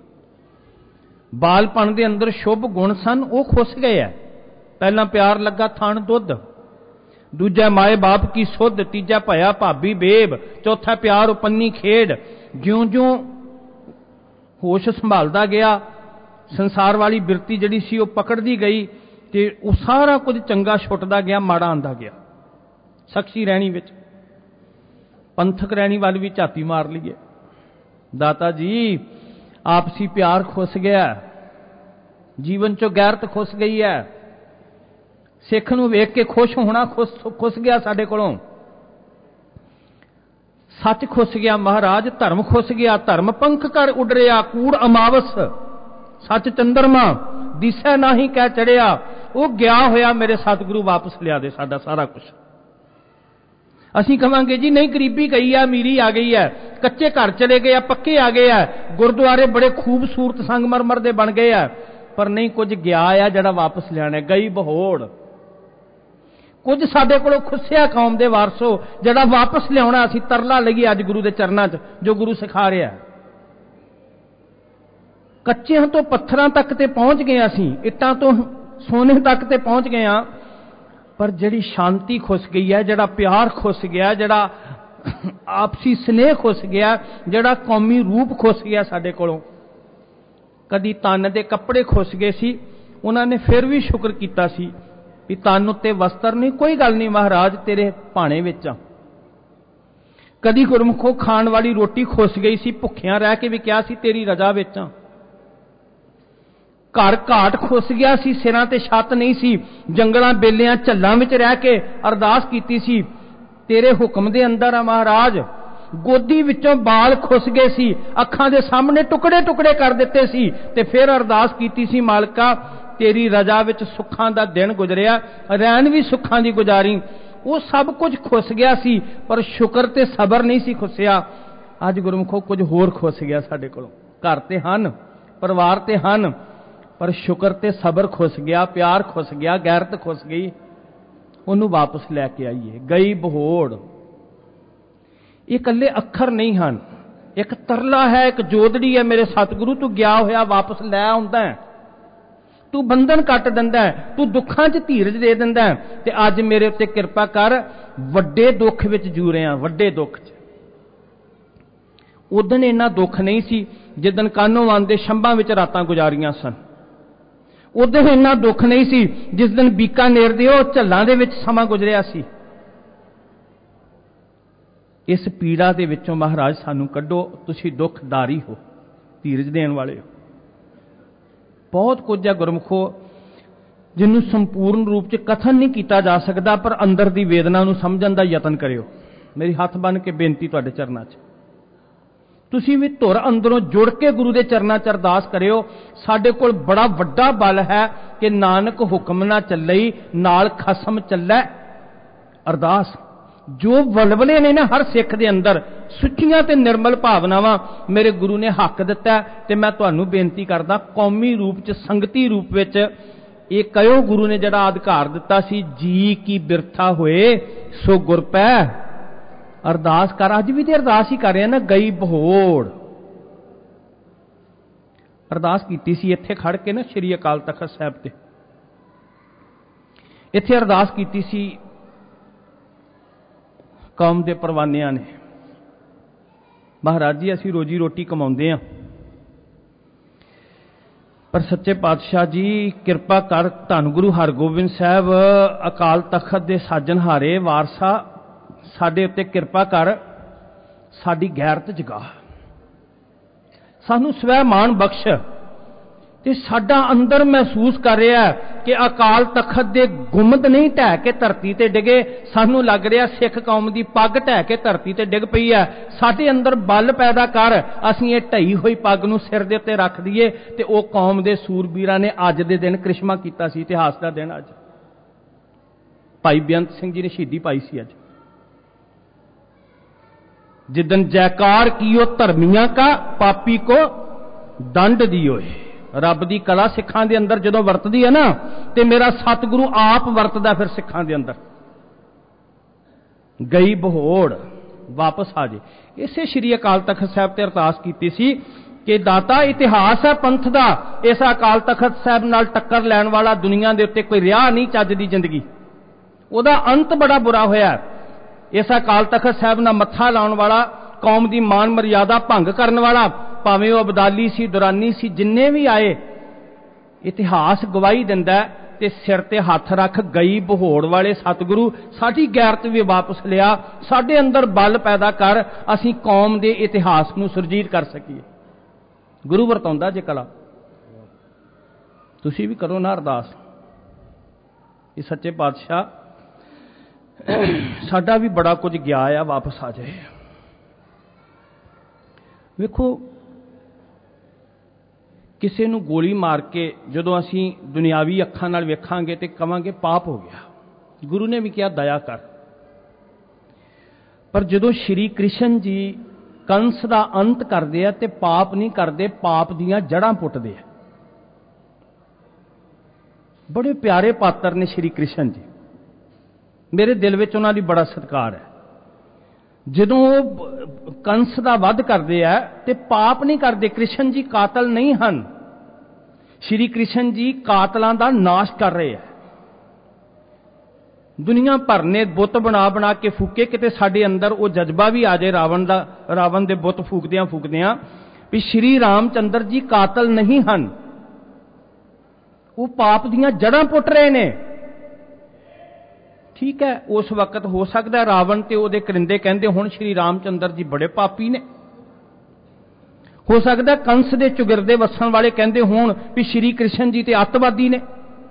ਬਾਲਪਣ ਦੇ ਅੰਦਰ ਸ਼ੁਭ ਗੁਣ ਸਨ, ਉਹ ਖੁੱਸ ਗਏ ਹੈ। ਪਹਿਲਾਂ ਪਿਆਰ ਲੱਗਾ ਥਣ ਦੁੱਧ, ਦੂਜਾ ਮਾਏ ਬਾਪ ਕੀ ਸੁੱਧ, ਤੀਜਾ ਭਇਆ ਭਾਬੀ ਬੇਬ, ਚੌਥਾ ਪਿਆਰ ਉਪੰਨੀ ਖੇਡ। ਜਿਉਂ-ਜਿਉਂ ਹੋਸ਼ ਸੰਭਾਲਦਾ ਗਿਆ, ਸੰਸਾਰ ਵਾਲੀ ਬਿਰਤੀ ਜਿਹੜੀ ਸੀ ਉਹ ਪਕੜਦੀ ਗਈ ਤੇ ਉਹ ਸਾਰਾ ਕੁਝ ਚੰਗਾ ਛੁੱਟਦਾ ਗਿਆ, ਮਾੜਾ ਆਂਦਾ ਗਿਆ। ਸ਼ਖਸੀ ਰਹਿਣੀ ਵਿੱਚ ਪੰਥਕ ਰਹਿਣੀ ਵੱਲ ਵੀ ਝਾਤੀ ਮਾਰ ਲਈਏ। ਦਾਤਾ ਜੀ, ਆਪਸੀ ਪਿਆਰ ਖੁੱਸ ਗਿਆ, ਜੀਵਨ ਚੋਂ ਗੈਰਤ ਖੁੱਸ ਗਈ ਹੈ। ਸਿੱਖ ਨੂੰ ਵੇਖ ਕੇ ਖੁਸ਼ ਹੋਣਾ ਖੁੱਸ ਗਿਆ ਸਾਡੇ ਕੋਲੋਂ। ਸੱਚ ਖੁੱਸ ਗਿਆ ਮਹਾਰਾਜ, ਧਰਮ ਖੁੱਸ ਗਿਆ। ਧਰਮ ਪੰਖ ਕਰ ਉੱਡ ਰਿਹਾ, ਕੂੜ ਅਮਾਵਸ ਸੱਚ ਚੰਦਰਮਾ ਦਿਸੈ ਨਾਹੀ ਕਹਿ ਚੜਿਆ। ਉਹ ਗਿਆ ਹੋਇਆ ਮੇਰੇ ਸਤਿਗੁਰੂ ਵਾਪਸ ਲਿਆ ਦੇ ਸਾਡਾ ਸਾਰਾ ਕੁਝ। ਅਸੀਂ ਕਹਾਂਗੇ ਜੀ ਨਹੀਂ, ਗਰੀਬੀ ਗਈ ਆ, ਅਮੀਰੀ ਆ ਗਈ ਹੈ, ਕੱਚੇ ਘਰ ਚਲੇ ਗਏ ਆ, ਪੱਕੇ ਆ ਗਏ ਆ, ਗੁਰਦੁਆਰੇ ਬੜੇ ਖੂਬਸੂਰਤ ਸੰਗਮਰਮਰ ਦੇ ਬਣ ਗਏ ਆ, ਪਰ ਨਹੀਂ, ਕੁਝ ਗਿਆ ਆ ਜਿਹੜਾ ਵਾਪਸ ਲਿਆਣਾ। ਗਈ ਬਹੋੜ। ਕੁਝ ਸਾਡੇ ਕੋਲੋਂ ਖੁੱਸਿਆ ਕੌਮ ਦੇ ਵਾਰਸੋ, ਜਿਹੜਾ ਵਾਪਸ ਲਿਆਉਣਾ। ਅਸੀਂ ਤਰਲਾ ਲਈਏ ਅੱਜ ਗੁਰੂ ਦੇ ਚਰਨਾਂ 'ਚ, ਜੋ ਗੁਰੂ ਸਿਖਾ ਰਿਹਾ। ਕੱਚਿਆਂ ਤੋਂ ਪੱਥਰਾਂ ਤੱਕ ਤੇ ਪਹੁੰਚ ਗਏ, ਅਸੀਂ ਇੱਟਾਂ ਤੋਂ ਸੋਨੇ ਤੱਕ ਤੇ ਪਹੁੰਚ ਗਏ ਹਾਂ, ਪਰ ਜਿਹੜੀ ਸ਼ਾਂਤੀ ਖੁੱਸ ਗਈ ਹੈ, ਜਿਹੜਾ ਪਿਆਰ ਖੁੱਸ ਗਿਆ, ਜਿਹੜਾ ਆਪਸੀ ਸਨੇਹ ਖੁੱਸ ਗਿਆ, ਜਿਹੜਾ ਕੌਮੀ ਰੂਪ ਖੁੱਸ ਗਿਆ ਸਾਡੇ ਕੋਲੋਂ। ਕਦੀ ਤਨ ਦੇ ਕੱਪੜੇ ਖੁੱਸ ਗਏ ਸੀ, ਉਹਨਾਂ ਨੇ ਫਿਰ ਵੀ ਸ਼ੁਕਰ ਕੀਤਾ ਸੀ ਵੀ ਤਨ ਉੱਤੇ ਵਸਤਰ ਨਹੀਂ, ਕੋਈ ਗੱਲ ਨਹੀਂ ਮਹਾਰਾਜ, ਤੇਰੇ ਭਾਣੇ ਵਿੱਚ ਆ। ਕਦੀ ਗੁਰਮੁਖੋ ਖਾਣ ਵਾਲੀ ਰੋਟੀ ਖੁੱਸ ਗਈ ਸੀ, ਭੁੱਖਿਆਂ ਰਹਿ ਕੇ ਵੀ ਕਿਹਾ ਸੀ ਤੇਰੀ ਰਜ਼ਾ ਵਿੱਚ ਆ। ਘਰ ਘਾਟ ਖੁੱਸ ਗਿਆ ਸੀ, ਸਿਰਾਂ ਤੇ ਛੱਤ ਨਹੀਂ ਸੀ, ਜੰਗਲਾਂ ਬੇਲਿਆਂ ਝੱਲਾਂ ਵਿੱਚ ਰਹਿ ਕੇ ਅਰਦਾਸ ਕੀਤੀ ਸੀ, ਤੇਰੇ ਹੁਕਮ ਦੇ ਅੰਦਰ ਆ ਮਹਾਰਾਜ। ਗੋਦੀ ਵਿੱਚੋਂ ਬਾਲ ਖੁੱਸ ਗਏ ਸੀ, ਅੱਖਾਂ ਦੇ ਸਾਹਮਣੇ ਟੁਕੜੇ ਟੁਕੜੇ ਕਰ ਦਿੱਤੇ ਸੀ, ਤੇ ਫਿਰ ਅਰਦਾਸ ਕੀਤੀ ਸੀ, ਮਾਲਕਾ ਤੇਰੀ ਰਜ਼ਾ ਵਿੱਚ ਸੁੱਖਾਂ ਦਾ ਦਿਨ ਗੁਜ਼ਰਿਆ, ਰਹਿਣ ਵੀ ਸੁੱਖਾਂ ਦੀ ਗੁਜ਼ਾਰੀ। ਉਹ ਸਭ ਕੁਝ ਖੁੱਸ ਗਿਆ ਸੀ, ਪਰ ਸ਼ੁਕਰ ਤੇ ਸਬਰ ਨਹੀਂ ਸੀ ਖੁੱਸਿਆ। ਅੱਜ ਗੁਰਮੁਖੋ ਕੁਝ ਹੋਰ ਖੁੱਸ ਗਿਆ ਸਾਡੇ ਕੋਲੋਂ। ਘਰ ਤੇ ਹਨ, ਪਰਿਵਾਰ ਤੇ ਹਨ, ਪਰ ਸ਼ੁਕਰ ਤੇ ਸਬਰ ਖੁੱਸ ਗਿਆ, ਪਿਆਰ ਖੁੱਸ ਗਿਆ, ਗੈਰਤ ਖੁੱਸ ਗਈ। ਉਹਨੂੰ ਵਾਪਸ ਲੈ ਕੇ ਆਈਏ। ਗਈ ਬਹੋੜ। ਇਹ ਇਕੱਲੇ ਅੱਖਰ ਨਹੀਂ ਹਨ, ਇੱਕ ਤਰਲਾ ਹੈ, ਇੱਕ ਜੋਦੜੀ ਹੈ। ਮੇਰੇ ਸਤਿਗੁਰੂ, ਤੂੰ ਗਿਆ ਹੋਇਆ ਵਾਪਸ ਲੈ ਆਉਂਦਾ ਹੈ, ਤੂੰ ਬੰਧਨ ਕੱਟ ਦਿੰਦਾ ਹੈ, ਤੂੰ ਦੁੱਖਾਂ 'ਚ ਧੀਰਜ ਦੇ ਦਿੰਦਾ ਹੈ, ਤੇ ਅੱਜ ਮੇਰੇ ਉੱਤੇ ਕਿਰਪਾ ਕਰ। ਵੱਡੇ ਦੁੱਖ ਵਿੱਚ ਜੂ ਰਹੇ ਹਾਂ, ਵੱਡੇ ਦੁੱਖ 'ਚ। ਉਦਣ ਇੰਨਾ ਦੁੱਖ ਨਹੀਂ ਸੀ ਜਿੱਦਣ ਕਾਹਨੋਵਾਨ ਦੇ ਸ਼ੰਭਾਂ ਵਿੱਚ ਰਾਤਾਂ ਗੁਜ਼ਾਰੀਆਂ ਸਨ। ਉਦੋਂ ਇੰਨਾ ਦੁੱਖ ਨਹੀਂ ਸੀ ਜਿਸ ਦਿਨ ਬੀਕਾਨੇਰ ਦੇ ਉਹ ਝੱਲਾਂ ਦੇ ਵਿੱਚ ਸਮਾਂ ਗੁਜ਼ਰਿਆ ਸੀ। ਇਸ ਪੀੜਾ ਦੇ ਵਿੱਚੋਂ ਮਹਾਰਾਜ ਸਾਨੂੰ ਕੱਢੋ। ਤੁਸੀਂ ਦੁੱਖਦਾਰੀ ਹੋ, ਧੀਰਜ ਦੇਣ ਵਾਲੇ ਹੋ। ਬਹੁਤ ਕੁਝ ਹੈ ਗੁਰਮੁਖੋ ਜਿਹਨੂੰ ਸੰਪੂਰਨ ਰੂਪ 'ਚ ਕਥਨ ਨਹੀਂ ਕੀਤਾ ਜਾ ਸਕਦਾ, ਪਰ ਅੰਦਰ ਦੀ ਵੇਦਨਾ ਨੂੰ ਸਮਝਣ ਦਾ ਯਤਨ ਕਰਿਓ। मेरी हथ बन के बेनती तुहाडे चरनां 'च, तुसीं भी धुर अंदरों जुड़ के गुरु के चरनां 'च अरदास करियो। साडे कोल बड़ा वड्डा बल है कि नानक हुक्म ना चलई नाल खसम चलै। अरदास जो वलवले ने ना हर सिख दे अंदर सुच्चियां ते निर्मल भावनावां मेरे गुरु ने हक दिता है। ते मैं तुहानूं बेनती करदा कौमी रूप च संगती रूप विच ये कहो गुरु ने जिहड़ा अधिकार दिता सी, जी की बिरथा होए सो गुर पै। अरदास कर, अज भी तो अरदास ही कर रहे हैं ना। गई बहोड़ अरदास कीती सी इत्थे खड़ के ना श्री अकाल तखत साहिब ते, इत्थे अरदास कीती सी कौम दे परवानियां ने, महाराज जी असीं रोजी रोटी कमाउंदे हां, पर सच्चे पातशाह जी किरपा कर, धन गुरु हरगोबिंद साहब अकाल तखत दे साजनहारे वारसा, साडे उत्ते किरपा कर, साडी गैरत जगा, सानू स्वैमान बख्श। ते साडा अंदर महसूस कर रहा है कि अकाल तखत दे गुंबद नहीं ढह के धरती ते डिगे, सानू लग रहा सिख कौम दी पग ढह के धरती ते डिग पई है। साडे अंदर बल पैदा कर, असीं ये ढई हुई पग नूं सिर दे उत्ते रख दईए ते ओ कौम दे सूरबीरां ने अज दे दिन करिश्मा कीता सी। इतिहास दा दिन अज भाई बेअंत सिंह जी ने शहीदी पाई सी। अज जिदन जयकार कियो धर्मियां का, पापी को दंड दियो। रब दी कला सिखां दे अंदर जदों वरतदी है ना, ते मेरा सतगुरु आप वरतदा फिर सिखां दे अंदर। गई बहोड़ वापस आ जे। इसे श्री अकाल तखत साहब ते अरदास कीती सी कि दाता इतिहास है पंथ दा, इस अकाल तखत साहब नाल टक्कर लैण वाला दुनिया दे उत्ते कोई रिहा नहीं चज दी जिंदगी, उहदा अंत बड़ा बुरा होया। इस अकाल तखत साहब नाल मत्था लाउण वाला, कौम दी मान मर्यादा भंग करन वाला, भावें वह अबदाली सी दुरानी सी, जिन्ने भी आए, इतिहास गवाही दिंदा है। ते सिर ते हथ रख, गई बहोड़ वाले सतगुरु साडी गैरत भी वापस लिया, साडे अंदर बल पैदा कर, असीं कौम दे इतिहास नूं सुरजीत कर सकीए। गुरु वरताउंदा जे कला, तुसीं भी करो ना अरदास। ये सच्चे पातशाह साडा भी बड़ा कुछ गया है, वापस आ जाए। वेखो किसी नूं गोली मार के जदों असीं दुनियावी अखां नाल वेखांगे ते कवांगे पाप हो गया। गुरु ने भी कहा दया कर, पर जदों श्री कृष्ण जी कंस दा अंत करदे आ ते पाप नहीं करदे, पाप दीयां जड़ां पुटदे आ। बड़े प्यारे पात्र ने श्री कृष्ण जी, मेरे दिल विच उन्हां दी बड़ा सत्कार है। जदों कंस दा वध करदे आ ते पाप नहीं करदे, कृष्ण जी कातल नहीं हन, श्री कृष्ण जी कातलां दा नाश कर रहे हैं। दुनिया भर ने बुत बना बना के फूके, किते साडे अंदर वो जज्बा भी आ जाए रावण दे बुत फूकदियां फूकदियां भी श्री रामचंद्र जी कातल नहीं हन, वो पाप दीयां जड़ां पुट रहे ने। ठीक है, उस वक्त हो सकता है रावण ते उहदे करिंदे कहंदे हुण श्री रामचंद्र जी बड़े पापी ने, हो सकता है कंस दे चुगिरदे वसन वाले कहंदे हुण भी श्री कृष्ण जी ते अतवादी ने।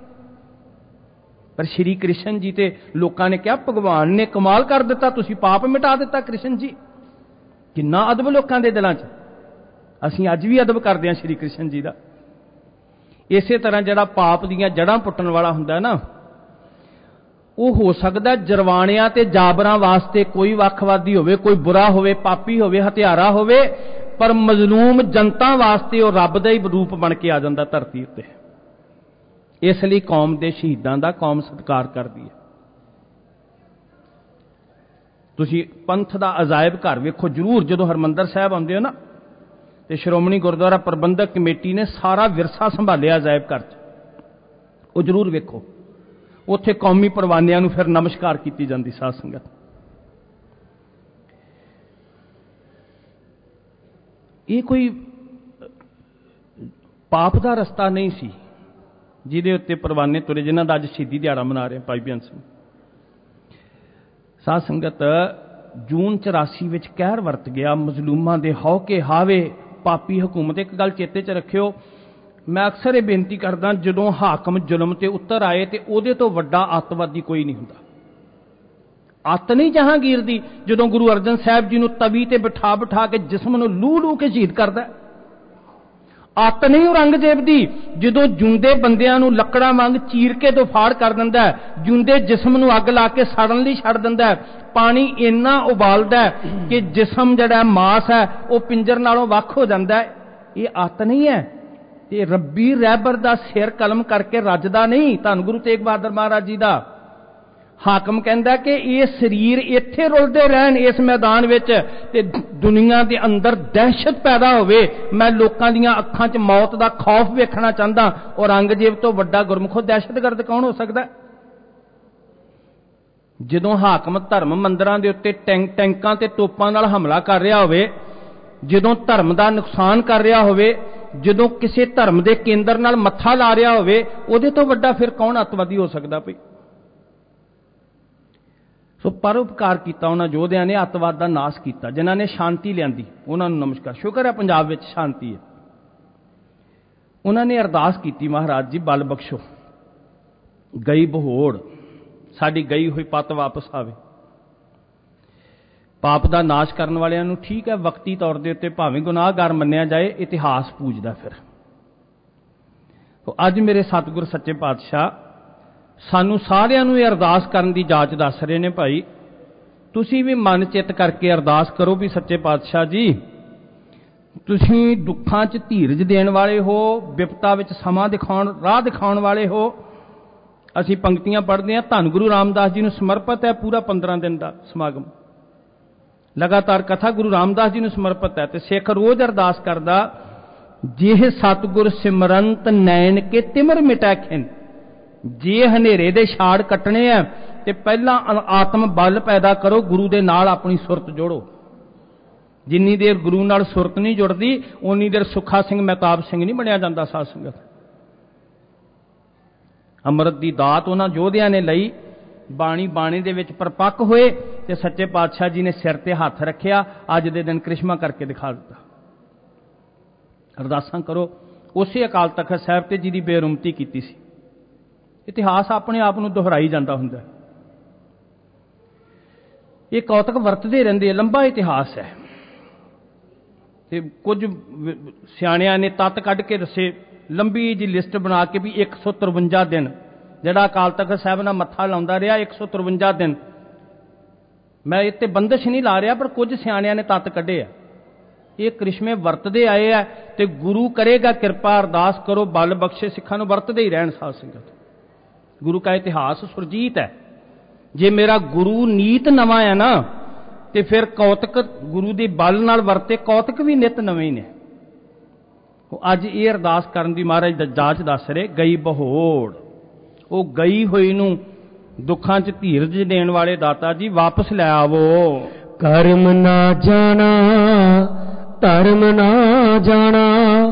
पर श्री कृष्ण जी ते लोकां ने कहा भगवान ने कमाल कर दिता, तुसीं पाप मिटा दिता कृष्ण जी। किन्ना अदब लोकां दे दिलां च, असीं अज भी अदब करदे हां श्री कृष्ण जी दा। इसे तरह जिहड़ा पाप दीयां जड़ां पुट्टण वाला हुंदा है ना, वो हो सकता जरवाणियां ते जाबरां वास्ते कोई वखवादी होवे, कोई बुरा होवे, पापी होवे, हत्यारा होवे, पर मजलूम जनता वास्ते वो रब दा ही रूप बन के आ जांदा धरती उत्ते। इसलिए कौम दे शहीदां दा कौम सत्कार करदी है। तुसीं पंथ दा अजायब घर वेखो जरूर, जदों हरमंदर साहब आउंदे हो ना, ते श्रोमणी गुरुद्वारा प्रबंधक कमेटी ने सारा विरसा संभालिया अजायब घर च, वो जरूर वेखो। उत्थे कौमी परवानियां नूं फिर नमस्कार की जाती साध संगत। ये कोई पाप का रस्ता नहीं सी जिहदे उत्ते परवाने तुरे, जिन्हां दा अज शहीदी दिहाड़ा मना रहे भाई बेअंत सिंह। साध संगत जून 84 विच कहर वरत गया, मजलूमां दे हौके हावे, पापी हुकूमत। एक गल चेते च रखियो, मैं अक्सर ये बेनती करदा, जदों हाकम जुल्म ते उतर आए तो उहदे तो वड्डा अतवादी कोई नहीं हुंदा। ਅੱਤ ਨਹੀਂ ਜਹਾਂਗੀਰ ਦੀ ਜਦੋਂ ਗੁਰੂ ਅਰਜਨ ਸਾਹਿਬ ਜੀ ਨੂੰ ਤਵੀ ਤੇ ਬਿਠਾ ਬਿਠਾ ਕੇ ਜਿਸਮ ਨੂੰ ਲੂ ਲੂ ਕੇ ਸ਼ਹੀਦ ਕਰਦਾ। ਅੱਤ ਨਹੀਂ ਔਰੰਗਜ਼ੇਬ ਦੀ ਜਦੋਂ ਜੁੰਦੇ ਬੰਦਿਆਂ ਨੂੰ ਲੱਕੜਾਂ ਵਾਂਗ ਚੀਰ ਕੇ ਤੋਂ ਫਾੜ ਕਰ ਦਿੰਦਾ, ਜੁੰਦੇ ਜਿਸਮ ਨੂੰ ਅੱਗ ਲਾ ਕੇ ਸੜਨ ਲਈ ਛੱਡ ਦਿੰਦਾ, ਪਾਣੀ ਇੰਨਾ ਉਬਾਲਦਾ ਕਿ ਜਿਸਮ ਜਿਹੜਾ ਮਾਸ ਹੈ ਉਹ ਪਿੰਜਰ ਨਾਲੋਂ ਵੱਖ ਹੋ ਜਾਂਦਾ। ਇਹ ਅੱਤ ਨਹੀਂ ਹੈ। ਤੇ ਰੱਬੀ ਰਹਿਬਰ ਦਾ ਸਿਰ ਕਲਮ ਕਰਕੇ ਰੱਜਦਾ ਨਹੀਂ। ਧੰਨ ਗੁਰੂ ਤੇਗ ਬਹਾਦਰ ਮਹਾਰਾਜ ਜੀ ਦਾ ਹਾਕਮ ਕਹਿੰਦਾ ਕਿ ਇਹ ਸਰੀਰ ਇੱਥੇ ਰੁਲਦੇ ਰਹਿਣ ਇਸ ਮੈਦਾਨ ਵਿੱਚ ਤੇ ਦੁਨੀਆ ਦੇ ਅੰਦਰ ਦਹਿਸ਼ਤ ਪੈਦਾ ਹੋਵੇ। ਮੈਂ ਲੋਕਾਂ ਦੀਆਂ ਅੱਖਾਂ 'ਚ ਮੌਤ ਦਾ ਖੌਫ ਵੇਖਣਾ ਚਾਹੁੰਦਾ। ਔਰੰਗਜ਼ੇਬ ਤੋਂ ਵੱਡਾ ਗੁਰਮੁਖੋ ਦਹਿਸ਼ਤਗਰਦ ਕੌਣ ਹੋ ਸਕਦਾ? ਜਦੋਂ ਹਾਕਮ ਧਰਮ ਮੰਦਰਾਂ ਦੇ ਉੱਤੇ ਟੈਂਕਾਂ ਤੇ ਤੋਪਾਂ ਨਾਲ ਹਮਲਾ ਕਰ ਰਿਹਾ ਹੋਵੇ, ਜਦੋਂ ਧਰਮ ਦਾ ਨੁਕਸਾਨ ਕਰ ਰਿਹਾ ਹੋਵੇ, ਜਦੋਂ ਕਿਸੇ ਧਰਮ ਦੇ ਕੇਂਦਰ ਨਾਲ ਮੱਥਾ ਲਾ ਰਿਹਾ ਹੋਵੇ, ਉਹਦੇ ਤੋਂ ਵੱਡਾ ਫਿਰ ਕੌਣ ਅੱਤਵਾਦੀ ਹੋ ਸਕਦਾ ਭਈ? ਸੋ ਪਰਉਪਕਾਰ ਕੀਤਾ ਉਹਨਾਂ ਯੋਧਿਆਂ ਨੇ, ਅੱਤਵਾਦ ਦਾ ਨਾਸ਼ ਕੀਤਾ, ਜਿਨ੍ਹਾਂ ਨੇ ਸ਼ਾਂਤੀ ਲਿਆਂਦੀ, ਉਹਨਾਂ ਨੂੰ ਨਮਸਕਾਰ। ਸ਼ੁਕਰ ਹੈ ਪੰਜਾਬ ਵਿੱਚ ਸ਼ਾਂਤੀ ਹੈ। ਉਹਨਾਂ ਨੇ ਅਰਦਾਸ ਕੀਤੀ, ਮਹਾਰਾਜ ਜੀ ਬਲ ਬਖਸ਼ੋ, ਗਈ ਬਹੋੜ, ਸਾਡੀ ਗਈ ਹੋਈ ਪੱਤ ਵਾਪਸ ਆਵੇ। ਪਾਪ ਦਾ ਨਾਸ਼ ਕਰਨ ਵਾਲਿਆਂ ਨੂੰ ਠੀਕ ਹੈ, ਵਕਤੀ ਤੌਰ ਦੇ ਉੱਤੇ ਭਾਵੇਂ ਗੁਨਾਹਗਾਰ ਮੰਨਿਆ ਜਾਏ, ਇਤਿਹਾਸ ਪੂਜਦਾ ਫਿਰ। ਅੱਜ ਮੇਰੇ ਸਤਿਗੁਰ ਸੱਚੇ ਪਾਤਸ਼ਾਹ ਸਾਨੂੰ ਸਾਰਿਆਂ ਨੂੰ ਇਹ ਅਰਦਾਸ ਕਰਨ ਦੀ ਜਾਚ ਦੱਸ ਰਹੇ ਨੇ। ਭਾਈ ਤੁਸੀਂ ਵੀ ਮਨ ਚਿੱਤ ਕਰਕੇ ਅਰਦਾਸ ਕਰੋ ਵੀ ਸੱਚੇ ਪਾਤਸ਼ਾਹ ਜੀ, ਤੁਸੀਂ ਦੁੱਖਾਂ 'ਚ ਧੀਰਜ ਦੇਣ ਵਾਲੇ ਹੋ, ਵਿਪਤਾ ਵਿੱਚ ਸਮਾਂ ਦਿਖਾਉਣ, ਰਾਹ ਦਿਖਾਉਣ ਵਾਲੇ ਹੋ। ਅਸੀਂ ਪੰਕਤੀਆਂ ਪੜ੍ਹਦੇ ਹਾਂ, ਧੰਨ ਗੁਰੂ ਰਾਮਦਾਸ ਜੀ ਨੂੰ ਸਮਰਪਿਤ ਹੈ ਪੂਰਾ 15 ਦਿਨ ਦਾ ਸਮਾਗਮ, ਲਗਾਤਾਰ ਕਥਾ ਗੁਰੂ ਰਾਮਦਾਸ ਜੀ ਨੂੰ ਸਮਰਪਿਤ ਹੈ। ਤੇ ਸਿੱਖ ਰੋਜ਼ ਅਰਦਾਸ ਕਰਦਾ, ਜਿਹ ਸਤਿਗੁਰ ਸਿਮਰੰਤ ਨੈਣ ਕੇ ਤਿਮਰ ਮਿਟੈ ਖਿਨ। ਜੇ ਹਨੇਰੇ ਦੇ ਛਾੜ ਕੱਟਣੇ ਆ ਤੇ ਪਹਿਲਾਂ ਆਤਮ ਬਲ ਪੈਦਾ ਕਰੋ, ਗੁਰੂ ਦੇ ਨਾਲ ਆਪਣੀ ਸੁਰਤ ਜੋੜੋ। ਜਿੰਨੀ ਦੇਰ ਗੁਰੂ ਨਾਲ ਸੁਰਤ ਨਹੀਂ ਜੁੜਦੀ, ਉਨੀ ਦੇਰ ਸੁੱਖਾ ਸਿੰਘ ਮਹਿਤਾਬ ਸਿੰਘ ਨਹੀਂ ਬਣਿਆ ਜਾਂਦਾ। ਸਾਧ ਸੰਗਤ, ਅੰਮ੍ਰਿਤ ਦੀ ਦਾਤ ਉਹਨਾਂ ਯੋਧਿਆਂ ਨੇ ਲਈ, ਬਾਣੀ ਦੇ ਵਿੱਚ ਪਰਪੱਕ ਹੋਏ ਤੇ ਸੱਚੇ ਪਾਤਸ਼ਾਹ ਜੀ ਨੇ ਸਿਰ ਤੇ ਹੱਥ ਰੱਖਿਆ, ਅੱਜ ਦੇ ਦਿਨ ਕ੍ਰਿਸ਼ਮਾ ਕਰਕੇ ਦਿਖਾ ਦਿੱਤਾ। ਅਰਦਾਸਾਂ ਕਰੋ। ਉਸੇ ਅਕਾਲ ਤਖਤ ਸਾਹਿਬ ਤੇ ਜਿਹਦੀ ਬੇਰੁਮਤੀ ਕੀਤੀ ਸੀ। ਇਤਿਹਾਸ ਆਪਣੇ ਆਪ ਨੂੰ ਦੁਹਰਾਈ ਜਾਂਦਾ ਹੁੰਦਾ। ਇਹ ਕੌਤਕ ਵਰਤਦੇ ਰਹਿੰਦੇ, ਲੰਬਾ ਇਤਿਹਾਸ ਹੈ। ਤੇ ਕੁਝ ਸਿਆਣਿਆਂ ਨੇ ਤੱਤ ਕੱਢ ਕੇ ਦੱਸੇ, ਲੰਬੀ ਜੀ ਲਿਸਟ ਬਣਾ ਕੇ ਵੀ 153 ਦਿਨ ਜਿਹੜਾ ਅਕਾਲ ਤਖਤ ਸਾਹਿਬ ਨਾਲ ਮੱਥਾ ਲਾਉਂਦਾ ਰਿਹਾ, 153 ਦਿਨ। ਮੈਂ ਇਹ ਤੇ ਬੰਦਸ਼ ਨਹੀਂ ਲਾ ਰਿਹਾ, ਪਰ ਕੁਝ ਸਿਆਣਿਆਂ ਨੇ ਤੱਤ ਕੱਢੇ ਆ। ਇਹ ਕ੍ਰਿਸ਼ਮੇ ਵਰਤਦੇ ਆਏ ਆ ਤੇ ਗੁਰੂ ਕਰੇਗਾ ਕਿਰਪਾ। ਅਰਦਾਸ ਕਰੋ ਬਲ ਬਖਸ਼ੇ, ਸਿੱਖਾਂ ਨੂੰ ਵਰਤਦੇ ਹੀ ਰਹਿਣ। ਸਾਧ ਸੰਗਤ, ਗੁਰੂ ਕਾ ਇਤਿਹਾਸ ਸੁਰਜੀਤ ਹੈ। ਜੇ ਮੇਰਾ ਗੁਰੂ ਨੀਤ ਨਵਾਂ ਹੈ ਨਾ, ਤੇ ਫਿਰ ਕੌਤਕ ਗੁਰੂ ਦੇ ਬਲ ਨਾਲ ਵਰਤੇ ਕੌਤਕ ਵੀ ਨਿਤ ਨਵੇਂ ਹੀ ਨੇ। ਅੱਜ ਇਹ ਅਰਦਾਸ ਕਰਨ ਦੀ ਮਹਾਰਾਜ ਦਾ ਜਾਚ ਦੱਸ ਰਹੇ, ਗਈ ਬਹੋੜ। ਉਹ ਗਈ ਹੋਈ ਨੂੰ ਦੁੱਖਾਂ 'ਚ ਧੀਰਜ ਦੇਣ ਵਾਲੇ ਦਾਤਾ ਜੀ ਵਾਪਸ ਲੈ ਆਵੋ। ਕਰਮ ਨਾ ਜਾਣਾ ਧਰਮ ਨਾ ਜਾਣਾ,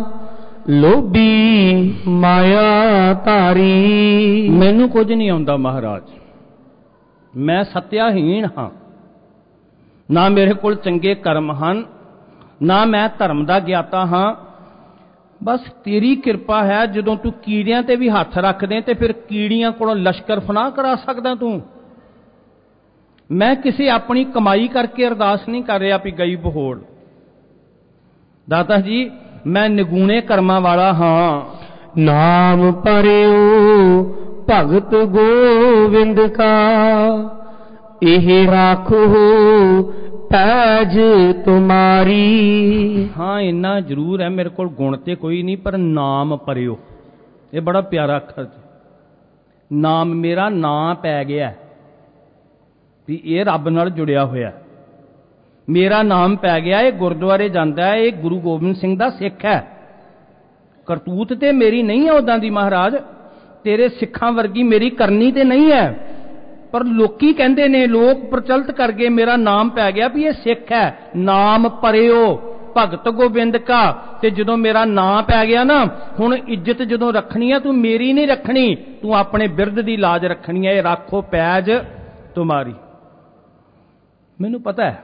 ਲੋਭੀ ਮਾਇਆ ਧਾਰੀ। ਮੈਨੂੰ ਕੁਝ ਨਹੀਂ ਆਉਂਦਾ ਮਹਾਰਾਜ, ਮੈਂ ਸਤਿਆਹੀਣ ਹਾਂ, ਨਾ ਮੇਰੇ ਕੋਲ ਚੰਗੇ ਕਰਮ ਹਨ, ਨਾ ਮੈਂ ਧਰਮ ਦਾ ਗਿਆਤਾ ਹਾਂ। ਬਸ ਤੇਰੀ ਕਿਰਪਾ ਹੈ। ਜਦੋਂ ਤੂੰ ਕੀੜਿਆਂ ਤੇ ਵੀ ਹੱਥ ਰੱਖਦੇ ਤੇ ਫਿਰ ਕੀੜੀਆਂ ਕੋਲੋਂ ਲਸ਼ਕਰ ਫਨਾਹ ਕਰਾ ਸਕਦਾ ਤੂੰ। ਮੈਂ ਕਿਸੇ ਆਪਣੀ ਕਮਾਈ ਕਰਕੇ ਅਰਦਾਸ ਨਹੀਂ ਕਰ ਰਿਹਾ ਵੀ ਗਈ ਬਹੋੜ। ਦਾਤਾ ਜੀ, ਮੈਂ ਨਿਗੂਣੇ ਕਰਮਾਂ ਵਾਲਾ ਹਾਂ। ਨਾਮ ਪਰਿਓ ਭਗਤ ਗੋਵਿੰਦ ਕਾ, ਇਹ ਰਾਖੋ ਪੈਜ ਤੁਮਾਰੀ। ਹਾਂ, ਇੰਨਾ ਜ਼ਰੂਰ ਹੈ, ਮੇਰੇ ਕੋਲ ਗੁਣ ਤੇ ਕੋਈ ਨਹੀਂ, ਪਰ ਨਾਮ ਪਰਿਓ, ਇਹ ਬੜਾ ਪਿਆਰਾ ਅੱਖਰ। ਨਾਮ, ਮੇਰਾ ਨਾਂ ਪੈ ਗਿਆ ਵੀ ਇਹ ਰੱਬ ਨਾਲ ਜੁੜਿਆ ਹੋਇਆ। ਮੇਰਾ ਨਾਮ ਪੈ ਗਿਆ, ਇਹ ਗੁਰਦੁਆਰੇ ਜਾਂਦਾ ਹੈ, ਇਹ ਗੁਰੂ ਗੋਬਿੰਦ ਸਿੰਘ ਦਾ ਸਿੱਖ ਹੈ। ਕਰਤੂਤ ਤੇ ਮੇਰੀ ਨਹੀਂ ਹੈ ਉਦਾਂ ਦੀ ਮਹਾਰਾਜ, ਤੇਰੇ ਸਿੱਖਾਂ ਵਰਗੀ ਮੇਰੀ ਕਰਨੀ ਤੇ ਨਹੀਂ ਹੈ, ਪਰ ਲੋਕੀ ਕਹਿੰਦੇ ਨੇ, ਲੋਕ ਪ੍ਰਚਲਿਤ ਕਰ ਗਏ, ਮੇਰਾ ਨਾਮ ਪੈ ਗਿਆ ਵੀ ਇਹ ਸਿੱਖ ਹੈ। ਨਾਮ ਪਰਿਓ ਭਗਤ ਗੋਬਿੰਦ ਕਾ। ਤੇ ਜਦੋਂ ਮੇਰਾ ਨਾਂ ਪੈ ਗਿਆ ਨਾ, ਹੁਣ ਇੱਜ਼ਤ ਜਦੋਂ ਰੱਖਣੀ ਹੈ, ਤੂੰ ਮੇਰੀ ਨਹੀਂ ਰੱਖਣੀ, ਤੂੰ ਆਪਣੇ ਬਿਰਧ ਦੀ ਲਾਜ ਰੱਖਣੀ ਹੈ। ਇਹ ਰਾਖੋ ਪੈਜ ਤੁਮਾਰੀ। ਮੈਨੂੰ ਪਤਾ ਹੈ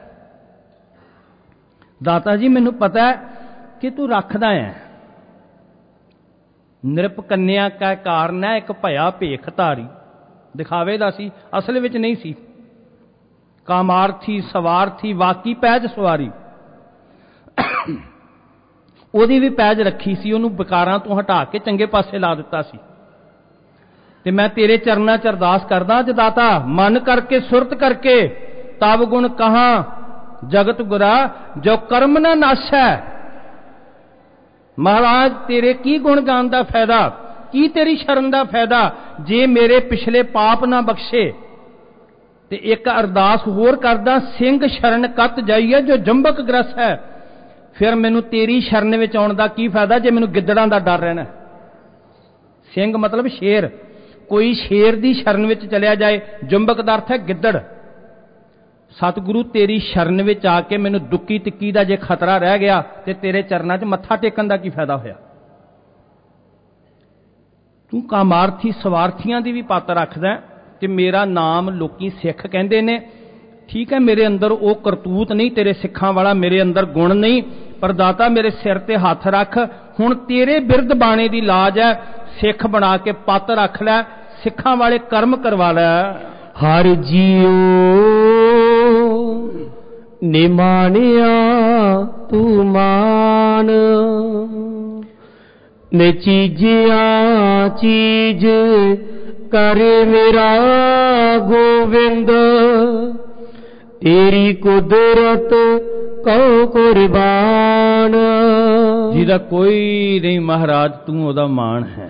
ਦਾਤਾ ਜੀ, ਮੈਨੂੰ ਪਤਾ ਹੈ ਕਿ ਤੂੰ ਰੱਖਦਾ ਹੈ। ਨਿਰਪ ਕੰਨਿਆ ਕਾ ਕਾਰਨ ਹੈ, ਇੱਕ ਭਇਆ ਭੇਖ ਧਾਰੀ। ਦਿਖਾਵੇ ਦਾ ਸੀ, ਅਸਲ ਵਿੱਚ ਨਹੀਂ ਸੀ। ਕਾਮਾਰਥੀ ਸਵਾਰਥੀ ਵਾਕੀ ਪੈਜ ਸਵਾਰੀ, ਉਹਦੀ ਵੀ ਪੈਜ ਰੱਖੀ ਸੀ, ਉਹਨੂੰ ਵਿਕਾਰਾਂ ਤੋਂ ਹਟਾ ਕੇ ਚੰਗੇ ਪਾਸੇ ਲਾ ਦਿੱਤਾ ਸੀ। ਤੇ ਮੈਂ ਤੇਰੇ ਚਰਨਾਂ 'ਚ ਅਰਦਾਸ ਕਰਦਾ ਅੱਜ ਦਾਤਾ, ਮਨ ਕਰਕੇ ਸੁਰਤ ਕਰਕੇ ਤਬ ਗੁਣ ਕਹਾਂ ਜਗਤ ਗੁਰਾ ਜੋ ਕਰਮ ਨਾ ਨਾਸੈ। ਮਹਾਰਾਜ ਤੇਰੇ ਕੀ ਗੁਣ ਗਾਣ ਦਾ ਫਾਇਦਾ, ਕੀ ਤੇਰੀ ਸ਼ਰਨ ਦਾ ਫਾਇਦਾ ਜੇ ਮੇਰੇ ਪਿਛਲੇ ਪਾਪ ਨਾ ਬਖਸ਼ੇ। ਤੇ ਇੱਕ ਅਰਦਾਸ ਹੋਰ ਕਰਦਾ, ਸਿੰਘ ਸ਼ਰਨ ਕੱਤ ਜਾਈਏ ਜੋ ਜੰਬਕ ਗ੍ਰਸ ਹੈ। ਫਿਰ ਮੈਨੂੰ ਤੇਰੀ ਸ਼ਰਨ ਵਿੱਚ ਆਉਣ ਦਾ ਕੀ ਫਾਇਦਾ ਜੇ ਮੈਨੂੰ ਗਿੱਦੜਾਂ ਦਾ ਡਰ ਰਹਿਣਾ। ਸਿੰਘ ਮਤਲਬ ਸ਼ੇਰ, ਕੋਈ ਸ਼ੇਰ ਦੀ ਸ਼ਰਨ ਵਿੱਚ ਚਲਿਆ ਜਾਏ, ਜੰਬਕ ਦਾ ਅਰਥ ਹੈ ਗਿੱਦੜ। ਸਤਿਗੁਰੂ ਤੇਰੀ ਸ਼ਰਨ ਵਿੱਚ ਆ ਕੇ ਮੈਨੂੰ ਦੁੱਕੀ ਤਿੱਕੀ ਦਾ ਜੇ ਖਤਰਾ ਰਹਿ ਗਿਆ ਤੇ ਤੇਰੇ ਚਰਨਾਂ 'ਚ ਮੱਥਾ ਟੇਕਣ ਦਾ ਕੀ ਫਾਇਦਾ ਹੋਇਆ। ਤੂੰ ਕਾਮਾਰਥੀ ਸਵਾਰਥੀਆਂ ਦੀ ਵੀ ਪੱਤ ਰੱਖਦਾ ਕਿ ਮੇਰਾ ਨਾਮ ਲੋਕੀ ਸਿੱਖ ਕਹਿੰਦੇ ਨੇ। ਠੀਕ ਹੈ, ਮੇਰੇ ਅੰਦਰ ਉਹ ਕਰਤੂਤ ਨਹੀਂ, ਤੇਰੇ ਸਿੱਖਾਂ ਵਾਲਾ ਮੇਰੇ ਅੰਦਰ ਗੁਣ ਨਹੀਂ, ਪਰ ਦਾਤਾ ਮੇਰੇ ਸਿਰ ਤੇ ਹੱਥ ਰੱਖ। ਹੁਣ ਤੇਰੇ ਬਿਰਧ ਬਾਣੇ ਦੀ ਲਾਜ ਹੈ, ਸਿੱਖ ਬਣਾ ਕੇ ਪੱਤ ਰੱਖ ਲੈ, ਸਿੱਖਾਂ ਵਾਲੇ ਕਰਮ ਕਰਵਾ ਲੈ। ਹਰ ਜੀਓ ਨਿਮਾਣਿਆ ਤੂੰ ਮਾਨ, ਨੇ ਚੀਜ਼ਿਆਂ ਚੀਜ਼ ਕਰ ਮੇਰਾ ਗੋਵਿੰਦ, ਤੇਰੀ ਕੁਦਰਤ ਕਉ ਕੁਰਬਾਨ। ਜਿਹਦਾ ਕੋਈ ਨਹੀਂ ਮਹਾਰਾਜ ਤੂੰ ਉਹਦਾ ਮਾਣ ਹੈ।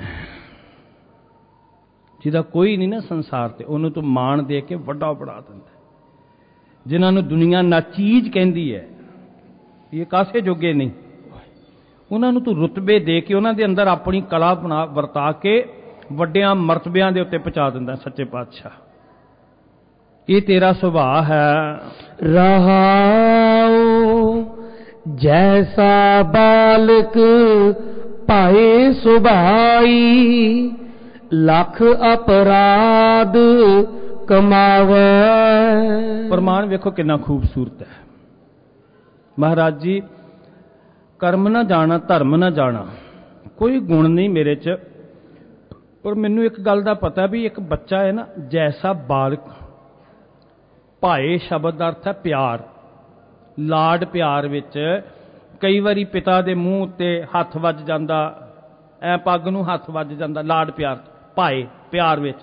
ਜਿਹਦਾ ਕੋਈ ਨਹੀਂ ਨਾ ਸੰਸਾਰ ਤੇ, ਉਹਨੂੰ ਤੂੰ ਮਾਣ ਦੇ ਕੇ ਵੱਡਾ ਬਣਾ ਦਿੰਦਾ। ਜਿਨ੍ਹਾਂ ਨੂੰ ਦੁਨੀਆ ਨਾਚੀਜ਼ ਕਹਿੰਦੀ ਹੈ, ਇਹ ਕਾਸੇ ਜੋਗੇ ਨਹੀਂ, ਉਹਨਾਂ ਨੂੰ ਤੂੰ ਰੁਤਬੇ ਦੇ ਕੇ ਉਹਨਾਂ ਦੇ ਅੰਦਰ ਆਪਣੀ ਕਲਾ ਬਣਾ ਵਰਤਾ ਕੇ ਵੱਡਿਆਂ ਮਰਤਬਿਆਂ ਦੇ ਉੱਤੇ ਪਹੁੰਚਾ ਦਿੰਦਾ। ਸੱਚੇ ਪਾਤਸ਼ਾਹ, ਇਹ ਤੇਰਾ ਸੁਭਾਅ ਹੈ। ਰਹਾਉ ਜੈਸਾ ਬਾਲਕ ਭਾਏ ਸੁਭਾਈ, ਲੱਖ ਅਪਰਾਧ ਕਮਾਵੇ। ਪ੍ਰਮਾਣ ਵੇਖੋ ਕਿੰਨਾ ਖੂਬਸੂਰਤ ਹੈ। ਮਹਾਰਾਜ ਜੀ, ਕਰਮ ਨਾ ਜਾਣਾ ਧਰਮ ਨਾ ਜਾਣਾ, ਕੋਈ ਗੁਣ ਨਹੀਂ ਮੇਰੇ 'ਚ, ਪਰ ਮੈਨੂੰ ਇੱਕ ਗੱਲ ਦਾ ਪਤਾ ਵੀ ਇੱਕ ਬੱਚਾ ਹੈ ਨਾ, ਜੈਸਾ ਬਾਲਕ, ਭਾਏ ਸ਼ਬਦ ਦਾ ਅਰਥ ਹੈ ਪਿਆਰ, ਲਾਡ ਪਿਆਰ ਵਿੱਚ। ਕਈ ਵਾਰੀ ਪਿਤਾ ਦੇ ਮੂੰਹ ਉੱਤੇ ਹੱਥ ਵੱਜ ਜਾਂਦਾ, ਐ ਪੱਗ ਨੂੰ ਹੱਥ ਵੱਜ ਜਾਂਦਾ, ਲਾਡ ਪਿਆਰ, ਭਾਏ ਪਿਆਰ ਵਿੱਚ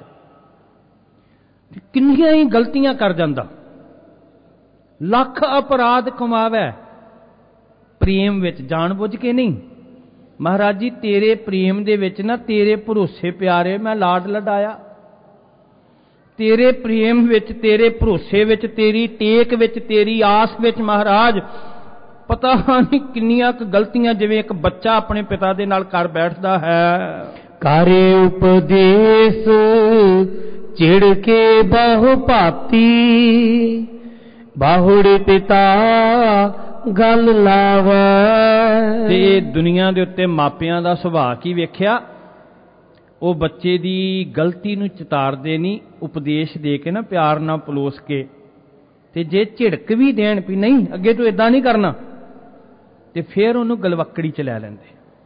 ਕਿੰਨੀਆਂ ਹੀ ਗਲਤੀਆਂ ਕਰ ਜਾਂਦਾ। ਲੱਖ ਅਪਰਾਧ ਕਮਾਵੇ, ਪ੍ਰੇਮ ਵਿੱਚ, ਜਾਣ ਬੁੱਝ ਕੇ ਨਹੀਂ। ਮਹਾਰਾਜ ਜੀ ਤੇਰੇ ਪ੍ਰੇਮ ਦੇ ਵਿੱਚ ਨਾ, ਤੇਰੇ ਭਰੋਸੇ ਪਿਆਰੇ ਮੈਂ ਲਾਡ ਲਡਾਇਆ, ਤੇਰੇ ਪ੍ਰੇਮ ਵਿੱਚ, ਤੇਰੇ ਭਰੋਸੇ ਵਿੱਚ, ਤੇਰੀ ਟੇਕ ਵਿੱਚ, ਤੇਰੀ ਆਸ ਵਿੱਚ ਮਹਾਰਾਜ ਪਤਾ ਨਹੀਂ ਕਿੰਨੀਆਂ ਕੁ ਗਲਤੀਆਂ ਜਿਵੇਂ ਇੱਕ ਬੱਚਾ ਆਪਣੇ ਪਿਤਾ ਦੇ ਨਾਲ ਕਰ ਬੈਠਦਾ ਹੈ। ਕਰੇ ਉਪਦੇਸ਼ ਚਿੜ ਕੇ ਬਹੁ ਭਾਤੀ, ਬਾਹੁੜ ਪਿਤਾ ਗੱਲ ਲਾਵੇ। ਤੇ ਦੁਨੀਆ ਦੇ ਉੱਤੇ ਮਾਪਿਆਂ ਦਾ ਸੁਭਾਅ ਕੀ ਵੇਖਿਆ, ਉਹ ਬੱਚੇ ਦੀ ਗਲਤੀ ਨੂੰ ਚਿਤਾਰਦੇ ਨਹੀਂ, ਉਪਦੇਸ਼ ਦੇ ਕੇ ਨਾ ਪਿਆਰ ਨਾਲ ਪਲੋਸ ਕੇ, ਤੇ ਜੇ ਝਿੜਕ ਵੀ ਦੇਣ ਵੀ ਨਹੀਂ ਅੱਗੇ ਤੂੰ ਇਦਾਂ ਨਹੀਂ ਕਰਨਾ, ਤੇ ਫਿਰ ਉਹਨੂੰ ਗਲਵੱਕੜੀ 'ਚ ਲੈ ਲੈਂਦੇ।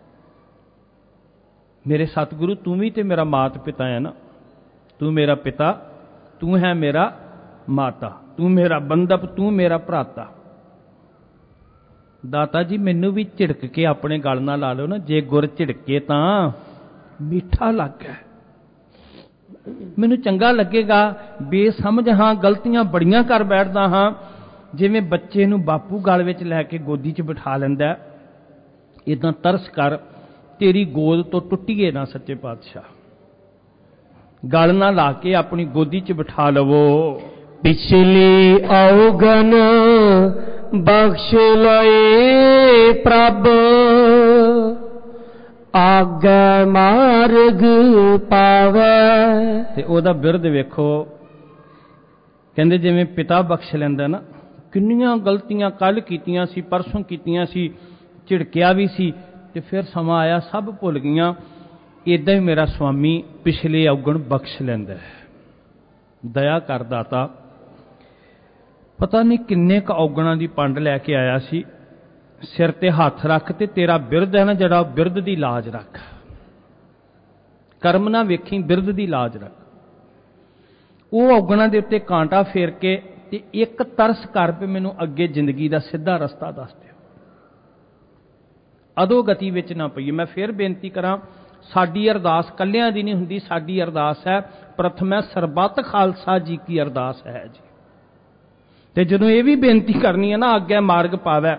ਮੇਰੇ ਸਤਿਗੁਰੂ ਤੂੰ ਵੀ ਤੇ ਮੇਰਾ ਮਾਤ ਪਿਤਾ ਹੈ ਨਾ, ਤੂੰ ਮੇਰਾ ਪਿਤਾ, ਤੂੰ ਹੈ ਮੇਰਾ ਮਾਤਾ, ਤੂੰ ਮੇਰਾ ਬੰਧਪ, ਤੂੰ ਮੇਰਾ ਭਰਾਤਾ। ਦਾਤਾ ਜੀ ਮੈਨੂੰ ਵੀ ਝਿੜਕ ਕੇ ਆਪਣੇ ਗਲ ਨਾਲ ਲਾ ਲਓ ਨਾ, ਜੇ ਗੁਰ ਝਿੜਕੇ ਤਾਂ ਮਿੱਠਾ ਲੱਗਾ, ਮੈਨੂੰ ਚੰਗਾ ਲੱਗੇਗਾ। ਬੇਸਮਝ ਹਾਂ, ਗਲਤੀਆਂ ਬੜੀਆਂ ਕਰ ਬੈਠਦਾ ਹਾਂ, ਜਿਵੇਂ ਬੱਚੇ ਨੂੰ ਬਾਪੂ ਗਲ ਵਿੱਚ ਲੈ ਕੇ ਗੋਦੀ 'ਚ ਬਿਠਾ ਲੈਂਦਾ, ਇਦਾਂ ਤਰਸ ਕਰ, ਤੇਰੀ ਗੋਦ ਤੋਂ ਟੁੱਟੀਏ ਨਾ ਸੱਚੇ ਪਾਤਸ਼ਾਹ, ਗਲ ਨਾ ਲਾ ਕੇ ਆਪਣੀ ਗੋਦੀ 'ਚ ਬਿਠਾ ਲਵੋ। ਪਿਛਲੀ ਔਗਨ ਬਖਸ਼ ਲਏ ਪ੍ਰਭ, ਆਗੇ ਮਾਰਗ ਪਾਵੇ। ਤੇ ਉਹਦਾ ਬਿਰਧ ਵੇਖੋ, ਕਹਿੰਦੇ ਜਿਵੇਂ ਪਿਤਾ ਬਖਸ਼ ਲੈਂਦਾ ਨਾ, ਕਿੰਨੀਆਂ ਗਲਤੀਆਂ ਕੱਲ ਕੀਤੀਆਂ ਸੀ, ਪਰਸੋਂ ਕੀਤੀਆਂ ਸੀ, ਝਿੜਕਿਆ ਵੀ ਸੀ, ਤੇ ਫਿਰ ਸਮਾਂ ਆਇਆ ਸਭ ਭੁੱਲ ਗਈਆਂ, ਇਦਾਂ ਹੀ ਮੇਰਾ ਸੁਆਮੀ ਪਿਛਲੇ ਔਗਣ ਬਖਸ਼ ਲੈਂਦਾ ਹੈ। ਦਇਆ ਕਰ ਦਾਤਾ, ਪਤਾ ਨਹੀਂ ਕਿੰਨੇ ਕੁ ਔਗਣਾਂ ਦੀ ਪੰਡ ਲੈ ਕੇ ਆਇਆ ਸੀ, ਸਿਰ ਤੇ ਹੱਥ ਰੱਖ ਤੇ ਤੇਰਾ ਬਿਰਧ ਹੈ ਨਾ ਜਿਹੜਾ, ਬਿਰਧ ਦੀ ਲਾਜ ਰੱਖ, ਕਰਮ ਨਾ ਵੇਖੀ, ਬਿਰਧ ਦੀ ਲਾਜ ਰੱਖ। ਉਹ ਔਗਣਾਂ ਦੇ ਉੱਤੇ ਕਾਂਟਾ ਫੇਰ ਕੇ ਤੇ ਇੱਕ ਤਰਸ ਕਰ ਪਏ ਮੈਨੂੰ ਅੱਗੇ ਜ਼ਿੰਦਗੀ ਦਾ ਸਿੱਧਾ ਰਸਤਾ ਦੱਸ ਦਿਓ, ਅਧੋਗਤੀ ਵਿੱਚ ਨਾ ਪਈਏ। ਮੈਂ ਫਿਰ ਬੇਨਤੀ ਕਰਾਂ, ਸਾਡੀ ਅਰਦਾਸ ਕੱਲਿਆਂ ਦੀ ਨਹੀਂ ਹੁੰਦੀ, ਸਾਡੀ ਅਰਦਾਸ ਹੈ ਪ੍ਰਥਮੈ ਸਰਬੱਤ ਖਾਲਸਾ ਜੀ ਕੀ ਅਰਦਾਸ ਹੈ ਜੀ। ਤੇ ਜਦੋਂ ਇਹ ਵੀ ਬੇਨਤੀ ਕਰਨੀ ਹੈ ਨਾ, ਅੱਗੇ ਮਾਰਗ ਪਾਵੈ,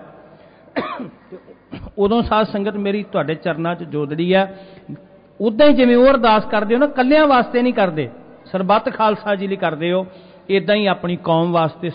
ਉਦੋਂ ਸਾਧ ਸੰਗਤ ਮੇਰੀ ਤੁਹਾਡੇ ਚਰਨਾਂ 'ਚ ਜੋਦੜੀ ਹੈ। ਉੱਦਾਂ ਹੀ ਜਿਵੇਂ ਉਹ ਅਰਦਾਸ ਕਰਦੇ ਹੋ ਨਾ, ਕੱਲਿਆਂ ਵਾਸਤੇ ਨਹੀਂ ਕਰਦੇ, ਸਰਬੱਤ ਖਾਲਸਾ ਜੀ ਲਈ ਕਰਦੇ ਹੋ, ਇੱਦਾਂ ਹੀ ਆਪਣੀ ਕੌਮ ਵਾਸਤੇ,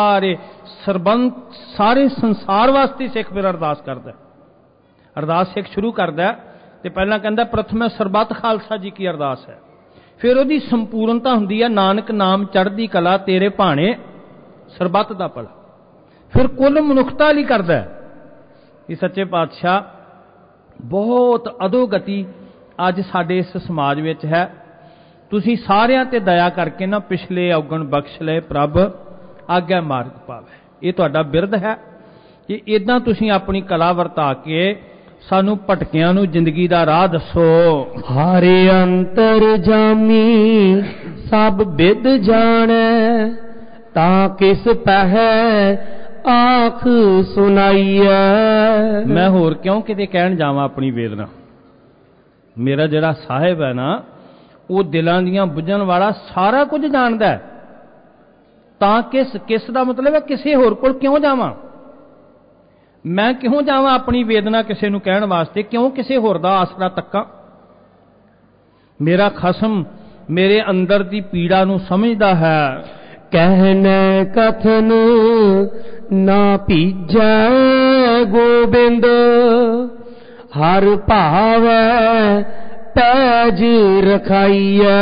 ਸਾਰੇ ਸੰਸਾਰ ਵਾਸਤੇ ਸਿੱਖ ਫਿਰ ਅਰਦਾਸ ਕਰਦਾ। ਅਰਦਾਸ ਸਿੱਖ ਸ਼ੁਰੂ ਕਰਦਾ ਤੇ ਪਹਿਲਾਂ ਕਹਿੰਦਾ ਪ੍ਰਥਮੇ ਸਰਬੱਤ ਖਾਲਸਾ ਜੀ ਕੀ ਅਰਦਾਸ ਹੈ, ਫਿਰ ਉਹਦੀ ਸੰਪੂਰਨਤਾ ਹੁੰਦੀ ਹੈ ਨਾਨਕ ਨਾਮ ਚੜ੍ਹਦੀ ਕਲਾ ਤੇਰੇ ਭਾਣੇ ਸਰਬੱਤ ਦਾ ਭਲਾ, ਫਿਰ ਕੁੱਲ ਮਨੁੱਖਤਾ ਲਈ ਕਰਦਾ। ਇਹ ਸੱਚੇ ਪਾਤਸ਼ਾਹ ਬਹੁਤ ਅਧੋਗਤੀ ਅੱਜ ਸਾਡੇ ਇਸ ਸਮਾਜ ਵਿੱਚ ਹੈ। ਤੁਸੀਂ ਸਾਰਿਆਂ ਤੇ ਦਇਆ ਕਰਕੇ ਨਾ ਪਿਛਲੇ ਔਗਣ ਬਖਸ਼ ਲਏ ਪ੍ਰਭ, ਆਗਿਆ ਮਾਰਗ ਪਾਵੇ। ਇਹ ਤੁਹਾਡਾ ਬਿਰਧ ਹੈ ਕਿ ਇਦਾਂ ਤੁਸੀਂ ਆਪਣੀ ਕਲਾ ਵਰਤਾ ਕੇ ਸਾਨੂੰ ਭਟਕਿਆਂ ਨੂੰ ਜ਼ਿੰਦਗੀ ਦਾ ਰਾਹ ਦੱਸੋ। ਹਾਰੇ ਅੰਤਰ ਜਾਮੀ ਸਭ ਬਿਦ ਜਾਣੈ, ਤਾਂ ਕਿਸ ਪਹਿ ਆਖ ਸੁਣਾਈਐ। ਮੈਂ ਹੋਰ ਕਿਉਂ ਕਿਤੇ ਕਹਿਣ ਜਾਵਾਂ ਆਪਣੀ ਵੇਦਨਾ। ਮੇਰਾ ਜਿਹੜਾ ਸਾਹਿਬ ਹੈ ਨਾ, ਉਹ ਦਿਲਾਂ ਦੀਆਂ ਬੁੱਝਣ ਵਾਲਾ ਸਾਰਾ ਕੁਝ ਜਾਣਦਾ ਹੈ। ਤਾਂ ਕਿਸ ਦਾ ਮਤਲਬ ਹੈ ਕਿਸੇ ਹੋਰ ਕੋਲ ਕਿਉਂ ਜਾਵਾਂ, ਮੈਂ ਕਿਉਂ ਜਾਵਾਂ ਆਪਣੀ ਵੇਦਨਾ ਕਿਸੇ ਨੂੰ ਕਹਿਣ ਵਾਸਤੇ, ਕਿਉਂ ਕਿਸੇ ਹੋਰ ਦਾ ਆਸਰਾ ਤੱਕਾਂ। ਮੇਰਾ ਖਸਮ ਮੇਰੇ ਅੰਦਰ ਦੀ ਪੀੜਾ ਨੂੰ ਸਮਝਦਾ ਹੈ। ਕਹਿਨੈ ਕਥਨ ਨਾ ਭੀਜੈ ਗੋਬਿੰਦ, ਹਰ ਭਾਵੈ ਪੈਜ ਰਖਾਈਐ।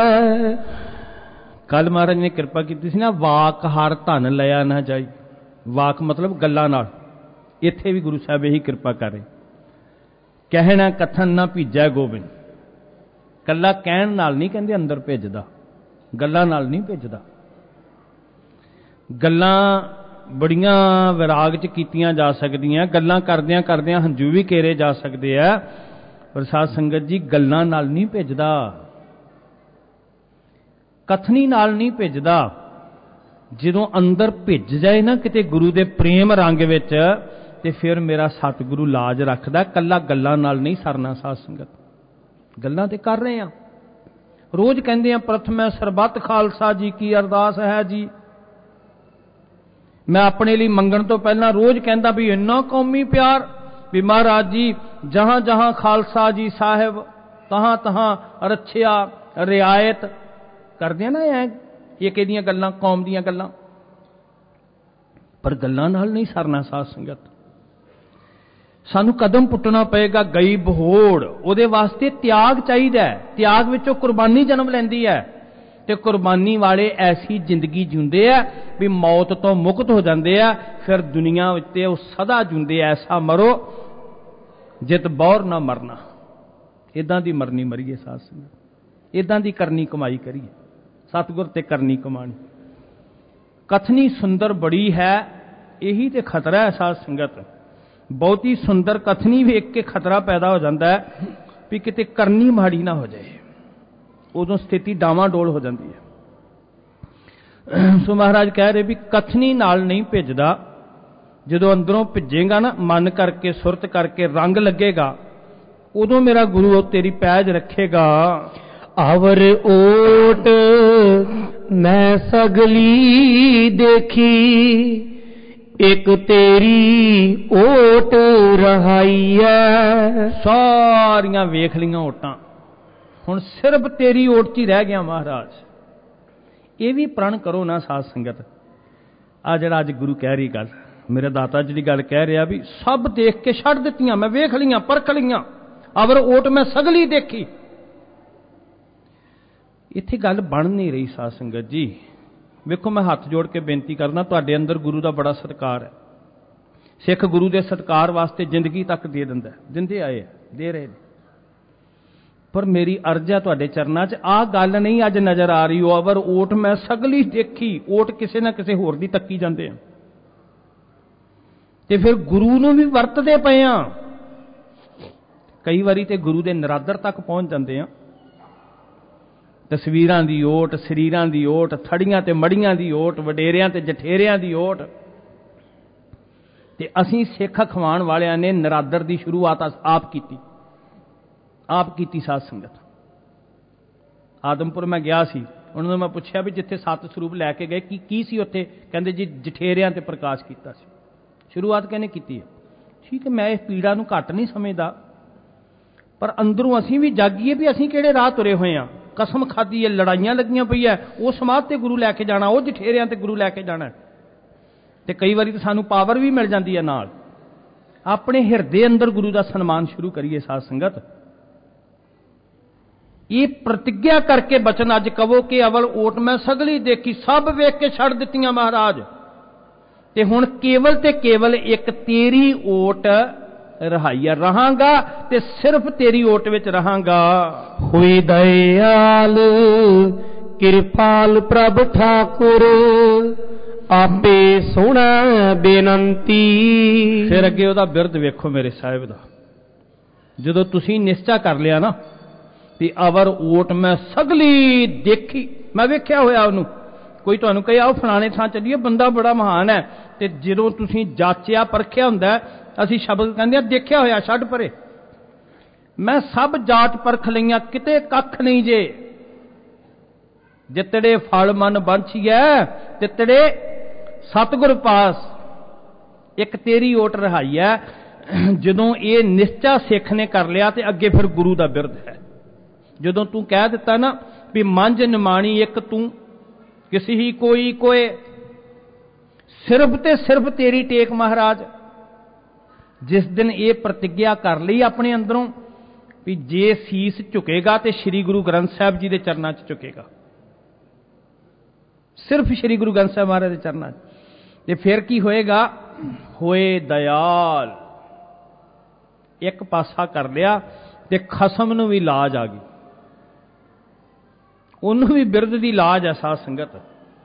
ਕੱਲ ਮਹਾਰਾਜ ਨੇ ਕਿਰਪਾ ਕੀਤੀ ਸੀ ਨਾ, ਵਾਕ ਹਰ ਧਨ ਲਿਆ ਨਾ ਜਾਈ। ਵਾਕ ਮਤਲਬ ਗੱਲਾਂ ਨਾਲ, ਇੱਥੇ ਵੀ ਗੁਰੂ ਸਾਹਿਬ ਇਹੀ ਕਿਰਪਾ ਕਰ ਰਹੇ। ਕਹਿਣਾ ਕਥਨ ਨਾ ਭੀਜੈ ਗੋਬਿੰਦ, ਕੱਲਾ ਕਹਿਣ ਨਾਲ ਨਹੀਂ ਕਹਿੰਦੇ ਅੰਦਰ ਭੇਜਦਾ, ਗੱਲਾਂ ਨਾਲ ਨਹੀਂ ਭੇਜਦਾ। ਗੱਲਾਂ ਬੜੀਆਂ ਵਿਰਾਗ 'ਚ ਕੀਤੀਆਂ ਜਾ ਸਕਦੀਆਂ, ਗੱਲਾਂ ਕਰਦਿਆਂ ਕਰਦਿਆਂ ਹੰਝੂ ਵੀ ਕੇਰੇ ਜਾ ਸਕਦੇ ਆ, ਪਰ ਸਾਧ ਸੰਗਤ ਜੀ ਗੱਲਾਂ ਨਾਲ ਨਹੀਂ ਭੇਜਦਾ, ਕਥਨੀ ਨਾਲ ਨਹੀਂ ਭੇਜਦਾ। ਜਦੋਂ ਅੰਦਰ ਭਿੱਜ ਜਾਏ ਨਾ ਕਿਤੇ ਗੁਰੂ ਦੇ ਪ੍ਰੇਮ ਰੰਗ ਵਿੱਚ, ਤੇ ਫਿਰ ਮੇਰਾ ਸਤਿਗੁਰੂ ਲਾਜ ਰੱਖਦਾ। ਕੱਲਾ ਗੱਲਾਂ ਨਾਲ ਨਹੀਂ ਸਰਨਾ ਸਾਧ ਸੰਗਤ। ਗੱਲਾਂ ਤੇ ਕਰ ਰਹੇ ਆ, ਰੋਜ਼ ਕਹਿੰਦੇ ਆ ਪ੍ਰਥਮੈ ਸਰਬੱਤ ਖਾਲਸਾ ਜੀ ਕੀ ਅਰਦਾਸ ਹੈ ਜੀ। ਮੈਂ ਆਪਣੇ ਲਈ ਮੰਗਣ ਤੋਂ ਪਹਿਲਾਂ ਰੋਜ਼ ਕਹਿੰਦਾ ਵੀ ਇੰਨਾ ਕੌਮੀ ਪਿਆਰ, ਵੀ ਮਹਾਰਾਜ ਜੀ ਜਹਾਂ ਜਹਾਂ ਖਾਲਸਾ ਜੀ ਸਾਹਿਬ ਤਹਾਂ ਤਹਾਂ ਰੱਛਿਆ ਰਿਆਇਤ ਕਰਦੇ ਆ ਨਾ, ਇਹ ਕਿਹਦੀਆਂ ਗੱਲਾਂ, ਕੌਮ ਦੀਆਂ ਗੱਲਾਂ। ਪਰ ਗੱਲਾਂ ਨਾਲ ਨਹੀਂ ਸਰਨਾ ਸਾਧ ਸੰਗਤ। ਸਾਨੂੰ ਕਦਮ ਪੁੱਟਣਾ ਪਏਗਾ। ਗਈ ਬਹੋੜ, ਉਹਦੇ ਵਾਸਤੇ ਤਿਆਗ ਚਾਹੀਦਾ ਹੈ। ਤਿਆਗ ਵਿੱਚੋਂ ਕੁਰਬਾਨੀ ਜਨਮ ਲੈਂਦੀ ਹੈ, ਤੇ ਕੁਰਬਾਨੀ ਵਾਲੇ ਐਸੀ ਜ਼ਿੰਦਗੀ ਜਿਉਂਦੇ ਆ ਵੀ ਮੌਤ ਤੋਂ ਮੁਕਤ ਹੋ ਜਾਂਦੇ ਆ। ਫਿਰ ਦੁਨੀਆ ਉੱਤੇ ਉਹ ਸਦਾ ਜਿਉਂਦੇ, ਐਸਾ ਮਰੋ ਜਿਤ ਬੌਰ ਨਾ ਮਰਨਾ। ਇਦਾਂ ਦੀ ਮਰਨੀ ਮਰੀਏ ਸਾਧ ਸੰਗਤ, ਇਦਾਂ ਦੀ ਕਰਨੀ ਕਮਾਈ ਕਰੀਏ, ਸਤਿਗੁਰ ਤੇ ਕਰਨੀ ਕਮਾਣੀ। ਕਥਨੀ ਸੁੰਦਰ ਬੜੀ ਹੈ, ਇਹੀ ਤੇ ਖਤਰਾ ਹੈ ਸਾਧ ਸੰਗਤ। ਬਹੁਤੀ ਸੁੰਦਰ ਕਥਨੀ ਵੇਖ ਕੇ ਖਤਰਾ ਪੈਦਾ ਹੋ ਜਾਂਦਾ ਹੈ ਵੀ ਕਿਤੇ ਕਰਨੀ ਮਾੜੀ ਨਾ ਹੋ ਜਾਏ, ਉਦੋਂ ਸਥਿਤੀ ਡਾਵਾਂਡੋਲ ਹੋ ਜਾਂਦੀ ਹੈ। ਸੋ ਮਹਾਰਾਜ ਕਹਿ ਰਹੇ ਵੀ ਕਥਨੀ ਨਾਲ ਨਹੀਂ ਭਿੱਜਦਾ। ਜਦੋਂ ਅੰਦਰੋਂ ਭਿੱਜੇਗਾ ਨਾ, ਮਨ ਕਰਕੇ ਸੁਰਤ ਕਰਕੇ ਰੰਗ ਲੱਗੇਗਾ, ਉਦੋਂ ਮੇਰਾ ਗੁਰੂ ਤੇਰੀ ਪੈਜ ਰੱਖੇਗਾ। ਆਵਰ ਓਟ ਮੈਂ ਸਗਲੀ ਦੇਖੀ, ਇੱਕ ਤੇਰੀ ਓਟ ਰਹਾਈਐ। ਸਾਰੀਆਂ ਵੇਖ ਲਈਆਂ ਓਟਾਂ, ਹੁਣ ਸਿਰਫ ਤੇਰੀ ਓਟ 'ਚ ਹੀ ਰਹਿ ਗਿਆ ਮਹਾਰਾਜ। ਇਹ ਵੀ ਪ੍ਰਣ ਕਰੋ ਨਾ ਸਾਧ ਸੰਗਤ। ਆ ਜਿਹੜਾ ਅੱਜ ਗੁਰੂ ਕਹਿ ਰਹੀ ਗੱਲ, ਮੇਰੇ ਦਾਤਾ ਜਿਹੜੀ ਗੱਲ ਕਹਿ ਰਿਹਾ ਵੀ ਸਭ ਦੇਖ ਕੇ ਛੱਡ ਦਿੱਤੀਆਂ, ਮੈਂ ਵੇਖ ਲਈਆਂ, ਪਰਖ ਲਈਆਂ, ਅਵਰ ਓਟ ਮੈਂ ਸਗਲੀ ਦੇਖੀ। ਇੱਥੇ ਗੱਲ ਬਣ ਨਹੀਂ ਰਹੀ ਸਾਧ ਸੰਗਤ ਜੀ। ਵੇਖੋ, ਮੈਂ ਹੱਥ ਜੋੜ ਕੇ ਬੇਨਤੀ ਕਰਦਾ, ਤੁਹਾਡੇ ਅੰਦਰ ਗੁਰੂ ਦਾ ਬੜਾ ਸਤਿਕਾਰ ਹੈ। ਸਿੱਖ ਗੁਰੂ ਦੇ ਸਤਿਕਾਰ ਵਾਸਤੇ ਜ਼ਿੰਦਗੀ ਤੱਕ ਦੇ ਦਿੰਦਾ, ਦਿੰਦੇ ਆਏ, ਦੇ ਰਹੇ ਨੇ। ਪਰ ਮੇਰੀ ਅਰਜ਼ ਹੈ ਤੁਹਾਡੇ ਚਰਨਾਂ 'ਚ, ਆਹ ਗੱਲ ਨਹੀਂ ਅੱਜ ਨਜ਼ਰ ਆ ਰਹੀ। ਉਹ ਅਵਰ ਓਟ ਮੈਂ ਸਗਲੀ ਦੇਖੀ, ਓਟ ਕਿਸੇ ਨਾ ਕਿਸੇ ਹੋਰ ਦੀ ਤੱਕੀ ਜਾਂਦੇ ਆ, ਤੇ ਫਿਰ ਗੁਰੂ ਨੂੰ ਵੀ ਵਰਤਦੇ ਪਏ ਆ। ਕਈ ਵਾਰੀ ਤੇ ਗੁਰੂ ਦੇ ਨਰਾਦਰ ਤੱਕ ਪਹੁੰਚ ਜਾਂਦੇ ਆ, ਤਸਵੀਰਾਂ ਦੀ ਓਟ, ਸਰੀਰਾਂ ਦੀ ਓਟ, ਥੜੀਆਂ ਤੇ ਮੜੀਆਂ ਦੀ ਓਟ, ਵਡੇਰਿਆਂ ਤੇ ਜਠੇਰਿਆਂ ਦੀ ਓਟ। ਤੇ ਅਸੀਂ ਸਿੱਖ ਅਖਵਾਉਣ ਵਾਲਿਆਂ ਨੇ ਨਰਾਦਰ ਦੀ ਸ਼ੁਰੂਆਤ ਆਪ ਕੀਤੀ ਸਾਧ ਸੰਗਤ। ਆਦਮਪੁਰ ਮੈਂ ਗਿਆ ਸੀ, ਉਹਨਾਂ ਨੂੰ ਮੈਂ ਪੁੱਛਿਆ ਵੀ ਜਿੱਥੇ 7 ਸਰੂਪ ਲੈ ਕੇ ਗਏ ਕੀ ਸੀ ਉੱਥੇ? ਕਹਿੰਦੇ ਜੀ ਜਠੇਰਿਆਂ ਤੇ ਪ੍ਰਕਾਸ਼ ਕੀਤਾ ਸੀ। ਸ਼ੁਰੂਆਤ ਕਿਹਨੇ ਕੀਤੀ ਹੈ? ਠੀਕ ਹੈ, ਮੈਂ ਇਸ ਪੀੜਾ ਨੂੰ ਘੱਟ ਨਹੀਂ ਸਮਝਦਾ, ਪਰ ਅੰਦਰੋਂ ਅਸੀਂ ਵੀ ਜਾਗੀਏ ਵੀ ਅਸੀਂ ਕਿਹੜੇ ਰਾਹ ਤੁਰੇ ਹੋਏ ਹਾਂ। ਕਸਮ ਖਾਧੀ ਹੈ, ਲੜਾਈਆਂ ਲੱਗੀਆਂ ਪਈਆਂ, ਉਹ ਸਮਾਧ ਤੇ ਗੁਰੂ ਲੈ ਕੇ ਜਾਣਾ, ਉਹ ਜਠੇਰਿਆਂ ਤੇ ਗੁਰੂ ਲੈ ਕੇ ਜਾਣਾ। ਤੇ ਕਈ ਵਾਰੀ ਤਾਂ ਸਾਨੂੰ ਪਾਵਰ ਵੀ ਮਿਲ ਜਾਂਦੀ ਹੈ ਨਾਲ। ਆਪਣੇ ਹਿਰਦੇ ਅੰਦਰ ਗੁਰੂ ਦਾ ਸਨਮਾਨ ਸ਼ੁਰੂ ਕਰੀਏ ਸਾਧ ਸੰਗਤ। ਇਹ ਪ੍ਰਤਿਗਿਆ ਕਰਕੇ ਬਚਨ ਅੱਜ ਕਹੋ ਕਿ ਅਵਲ ਓਟ ਮੈਂ ਸਗਲੀ ਦੇਖੀ, ਸਭ ਵੇਖ ਕੇ ਛੱਡ ਦਿੱਤੀਆਂ ਮਹਾਰਾਜ, ਤੇ ਹੁਣ ਕੇਵਲ ਤੇ ਕੇਵਲ ਇੱਕ ਤੇਰੀ ਓਟ ਰਹਾਈਆ ਰਹਾਂਗਾ, ਤੇ ਸਿਰਫ ਤੇਰੀ ਓਟ ਵਿੱਚ ਰਹਾਂਗਾ। ਹੋਈ ਦਇਆਲ ਕਿਰਪਾਲ ਪ੍ਰਭ ਠਾਕੁਰ, ਆਪੇ ਸੁਣੈ ਬੇਨੰਤੀ। ਫਿਰ ਅੱਗੇ ਉਹਦਾ ਬਿਰਧ ਵੇਖੋ ਮੇਰੇ ਸਾਹਿਬ ਦਾ। ਜਦੋਂ ਤੁਸੀਂ ਨਿਸ਼ਚਾ ਕਰ ਲਿਆ ਨਾ ਵੀ ਅਵਰ ਓਟ ਮੈਂ ਸਗਲੀ ਦੇਖੀ, ਮੈਂ ਵੇਖਿਆ ਹੋਇਆ ਉਹਨੂੰ। ਕੋਈ ਤੁਹਾਨੂੰ ਕਹੇ ਆਓ ਫਲਾਣੇ ਥਾਂ ਚੱਲੀਏ, ਬੰਦਾ ਬੜਾ ਮਹਾਨ ਹੈ, ਤੇ ਜਦੋਂ ਤੁਸੀਂ ਜਾਚਿਆ ਪਰਖਿਆ ਹੁੰਦਾ, ਅਸੀਂ ਸ਼ਬਦ ਕਹਿੰਦੇ ਆ ਦੇਖਿਆ ਹੋਇਆ, ਛੱਡ ਪਰੇ। ਮੈਂ ਸਭ ਜਾਚ ਪਰਖ ਲਈਆਂ, ਕਿਤੇ ਕੱਖ ਨਹੀਂ ਜੇ। ਜਿਤੜੇ ਫਲ ਮਨ ਬੰਛੀਐ, ਤਿਤੜੇ ਸਤਿਗੁਰ ਪਾਸ, ਇੱਕ ਤੇਰੀ ਓਟ ਰਹਾਈ ਹੈ। ਜਦੋਂ ਇਹ ਨਿਸ਼ਚਾ ਸਿੱਖ ਨੇ ਕਰ ਲਿਆ ਤੇ ਅੱਗੇ ਫਿਰ ਗੁਰੂ ਦਾ ਬਿਰਧ ਹੈ। ਜਦੋਂ ਤੂੰ ਕਹਿ ਦਿੱਤਾ ਨਾ ਵੀ ਮੰਝ ਨਿਮਾਣੀ ਇੱਕ ਤੂੰ, ਕਿਸੇ ਹੀ ਕੋਈ ਕੋਏ, ਸਿਰਫ ਤੇ ਸਿਰਫ ਤੇਰੀ ਟੇਕ ਮਹਾਰਾਜ। ਜਿਸ ਦਿਨ ਇਹ ਪ੍ਰਤਿਗਿਆ ਕਰ ਲਈ ਆਪਣੇ ਅੰਦਰੋਂ ਵੀ ਜੇ ਸੀਸ ਝੁਕੇਗਾ ਤੇ ਸ੍ਰੀ ਗੁਰੂ ਗ੍ਰੰਥ ਸਾਹਿਬ ਜੀ ਦੇ ਚਰਨਾਂ 'ਚ ਝੁਕੇਗਾ, ਸਿਰਫ ਸ੍ਰੀ ਗੁਰੂ ਗ੍ਰੰਥ ਸਾਹਿਬ ਮਹਾਰਾਜ ਦੇ ਚਰਨਾਂ 'ਚ, ਤੇ ਫਿਰ ਕੀ ਹੋਏਗਾ? ਹੋਏ ਦਇਆਲ। ਇੱਕ ਪਾਸਾ ਕਰ ਲਿਆ ਤੇ ਖਸਮ ਨੂੰ ਵੀ ਲਾਜ ਆ ਗਈ, ਉਹਨੂੰ ਵੀ ਬਿਰਧ ਦੀ ਲਾਜ ਹੈ ਸਾਧ ਸੰਗਤ।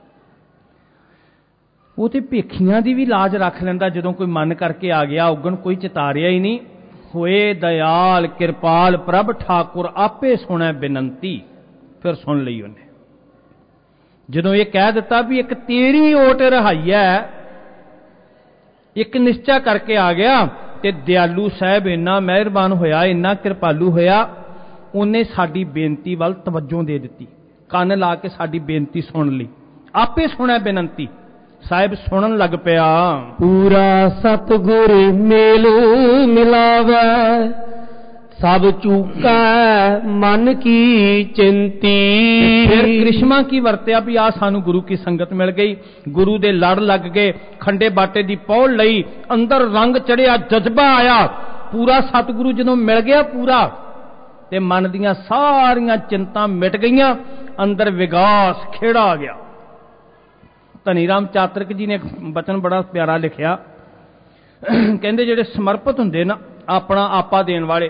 ਉਹ ਤੇ ਭੇਖੀਆਂ ਦੀ ਵੀ ਲਾਜ ਰੱਖ ਲੈਂਦਾ ਜਦੋਂ ਕੋਈ ਮਨ ਕਰਕੇ ਆ ਗਿਆ, ਉਗਣ ਕੋਈ ਚਿਤਾਰਿਆ ਹੀ ਨਹੀਂ। ਹੋਏ ਦਇਆਲ ਕਿਰਪਾਲ ਪ੍ਰਭ ਠਾਕੁਰ, ਆਪੇ ਸੁਣੈ ਬੇਨੰਤੀ। ਫਿਰ ਸੁਣ ਲਈ ਉਹਨੇ। ਜਦੋਂ ਇਹ ਕਹਿ ਦਿੱਤਾ ਵੀ ਇੱਕ ਤੇਰੀ ਓਟ ਰਹਾਈ ਹੈ, ਇੱਕ ਨਿਸ਼ਚਾ ਕਰਕੇ ਆ ਗਿਆ, ਤੇ ਦਿਆਲੂ ਸਾਹਿਬ ਇੰਨਾ ਮਿਹਰਬਾਨ ਹੋਇਆ, ਇੰਨਾ ਕਿਰਪਾਲੂ ਹੋਇਆ, ਉਹਨੇ ਸਾਡੀ ਬੇਨਤੀ ਵੱਲ ਤਵੱਜੋ ਦੇ ਦਿੱਤੀ, ਕੰਨ ਲਾ ਕੇ ਸਾਡੀ ਬੇਨਤੀ ਸੁਣ ਲਈ। ਆਪੇ ਸੁਣੈ ਬੇਨੰਤੀ, ਸਾਹਿਬ ਸੁਣਨ ਲੱਗ ਪਿਆ। ਪੂਰਾ ਸਤਿਗੁਰ ਮੇਲ ਮਿਲਾਵੈ, ਸਭ ਚੂਕੈ ਮਨ ਕੀ ਚਿੰਤੀ। ਫਿਰ ਕ੍ਰਿਸ਼ਮਾ ਕੀ ਵਰਤਿਆ ਵੀ ਆ ਸਾਨੂੰ ਗੁਰੂ ਕੀ ਸੰਗਤ ਮਿਲ ਗਈ, ਗੁਰੂ ਦੇ ਲੜ ਲੱਗ ਗਏ, ਖੰਡੇ ਬਾਟੇ ਦੀ ਪੌੜ ਲਈ, ਅੰਦਰ ਰੰਗ ਚੜਿਆ, ਜਜ਼ਬਾ ਆਇਆ ਪੂਰਾ। ਸਤਿਗੁਰੂ ਜਦੋਂ ਮਿਲ ਗਿਆ ਪੂਰਾ, ਤੇ ਮਨ ਦੀਆਂ ਸਾਰੀਆਂ ਚਿੰਤਾਂ ਮਿਟ ਗਈਆਂ, ਅੰਦਰ ਵਿਗਾਸ ਖੇੜਾ ਆ ਗਿਆ। ਧਨੀ ਰਾਮ ਚਾਤਰਕ ਜੀ ਨੇ ਬਚਨ ਬੜਾ ਪਿਆਰਾ ਲਿਖਿਆ, ਕਹਿੰਦੇ ਜਿਹੜੇ ਸਮਰਪਿਤ ਹੁੰਦੇ ਨਾ, ਆਪਣਾ ਆਪਾ ਦੇਣ ਵਾਲੇ,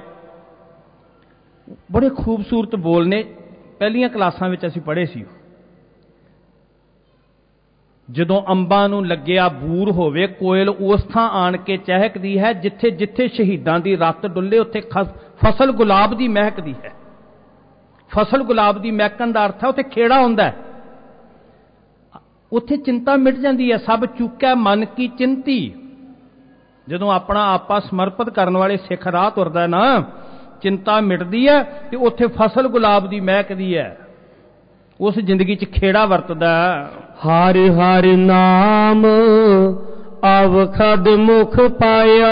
ਬੜੇ ਖੂਬਸੂਰਤ ਬੋਲ ਨੇ। ਪਹਿਲੀਆਂ ਕਲਾਸਾਂ ਵਿੱਚ ਅਸੀਂ ਪੜ੍ਹੇ ਸੀ। ਜਦੋਂ ਅੰਬਾਂ ਨੂੰ ਲੱਗਿਆ ਬੂਰ ਹੋਵੇ, ਕੋਇਲ ਉਸ ਥਾਂ ਆਣ ਕੇ ਚਹਿਕਦੀ ਹੈ, ਜਿੱਥੇ ਜਿੱਥੇ ਸ਼ਹੀਦਾਂ ਦੀ ਰੱਤ ਡੁੱਲੇ ਉੱਥੇ ਫਸਲ ਗੁਲਾਬ ਦੀ ਮਹਿਕਦੀ ਹੈ। ਫਸਲ ਗੁਲਾਬ ਦੀ ਮਹਿਕਣ ਦਾ ਅਰਥ ਹੈ ਉੱਥੇ ਖੇੜਾ ਹੁੰਦਾ, ਉੱਥੇ ਚਿੰਤਾ ਮਿਟ ਜਾਂਦੀ ਹੈ। ਸਭ ਚੁੱਕੈ ਮਨ ਕੀ ਚਿੰਤੀ। ਜਦੋਂ ਆਪਣਾ ਆਪਾ ਸਮਰਪਿਤ ਕਰਨ ਵਾਲੇ ਸਿੱਖ ਰਾਹ ਤੁਰਦਾ ਨਾ, ਚਿੰਤਾ ਮਿਟਦੀ ਹੈ, ਤੇ ਉੱਥੇ ਫਸਲ ਗੁਲਾਬ ਦੀ ਮਹਿਕਦੀ ਹੈ, ਉਸ ਜ਼ਿੰਦਗੀ 'ਚ ਖੇੜਾ ਵਰਤਦਾ। ਹਰ ਹਰ ਨਾਮ ਅਵਖਦ ਮੁਖ ਪਾਇਆ,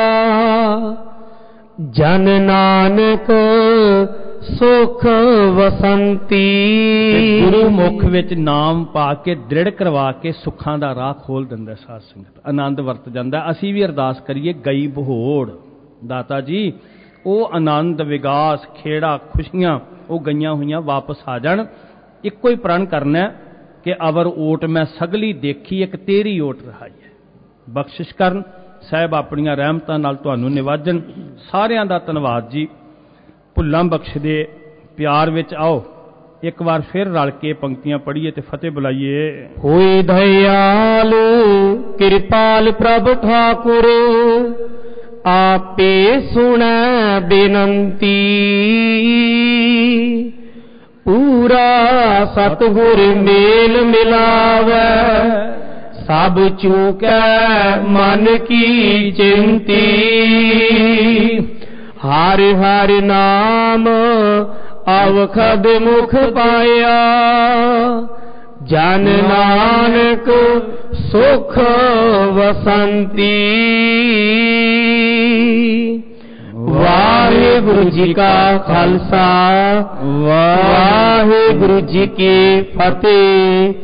ਜਨ ਨਾਨਕ ਸੁਖ ਵਸੰਤੀ। ਗੁਰੂ ਮੁਖ ਵਿੱਚ ਨਾਮ ਪਾ ਕੇ ਦ੍ਰਿੜ ਕਰਵਾ ਕੇ ਸੁੱਖਾਂ ਦਾ ਰਾਹ ਖੋਲ ਦਿੰਦਾ ਸਾਧ ਸੰਗਤ, ਆਨੰਦ ਵਰਤ ਜਾਂਦਾ। ਅਸੀਂ ਵੀ ਅਰਦਾਸ ਕਰੀਏ, ਗਈ ਬਹੋੜ ਦਾਤਾ ਜੀ, ਉਹ ਆਨੰਦ, ਵਿਗਾਸ, ਖੇੜਾ, ਖੁਸ਼ੀਆਂ ਉਹ ਗਈਆਂ ਹੋਈਆਂ ਵਾਪਸ ਆ ਜਾਣ। ਇੱਕੋ ਹੀ ਪ੍ਰਣ ਕਰਨਾ ਕਿ ਅਵਰ ਓਟ ਮੈਂ ਸਗਲੀ ਦੇਖੀ, ਇੱਕ ਤੇਰੀ ਓਟ ਰਹਾਈ ਹੈ। ਬਖਸ਼ਿਸ਼ ਕਰਨ ਸਾਹਿਬ, ਆਪਣੀਆਂ ਰਹਿਮਤਾਂ ਨਾਲ ਤੁਹਾਨੂੰ ਨਿਵਾਜਣ। ਸਾਰਿਆਂ ਦਾ ਧੰਨਵਾਦ ਜੀ। ਭੁੱਲਾਂ ਬਖਸ਼ਦੇ, ਪਿਆਰ ਵਿੱਚ ਆਓ, ਇੱਕ ਵਾਰ ਫਿਰ ਰਲ ਕੇ ਪੰਕਤੀਆਂ ਪੜ੍ਹੀਏ ਤੇ ਫਤਿਹ ਬੁਲਾਈਏ। ਹੋਏ ਦਇਆਲ ਕਿਰਪਾਲ ਪ੍ਰਭ ਠਾਕੁਰ, ਆਪੇ ਸੁਣੈ ਬੇਨੰਤੀ। ਪੂਰਾ ਸਤਿਗੁਰ ਮੇਲ ਮਿਲਾਵੈ, ਸਭ ਚੂਕੈ ਮਨ ਕੀ ਚਿੰਤੀ। ਹਰਿ ਹਰਿ ਨਾਮ ਅਵਖਦ ਮੁਖ ਪਾਇਆ, ਜਨ ਨਾਨਕ ਸੁਖ ਵਸੰਤੀ। ਵਾਹਿਗੁਰੂ ਜੀ ਕਾ ਖਾਲਸਾ, ਵਾਹਿਗੁਰੂ ਜੀ ਕੀ ਫਤਿਹ।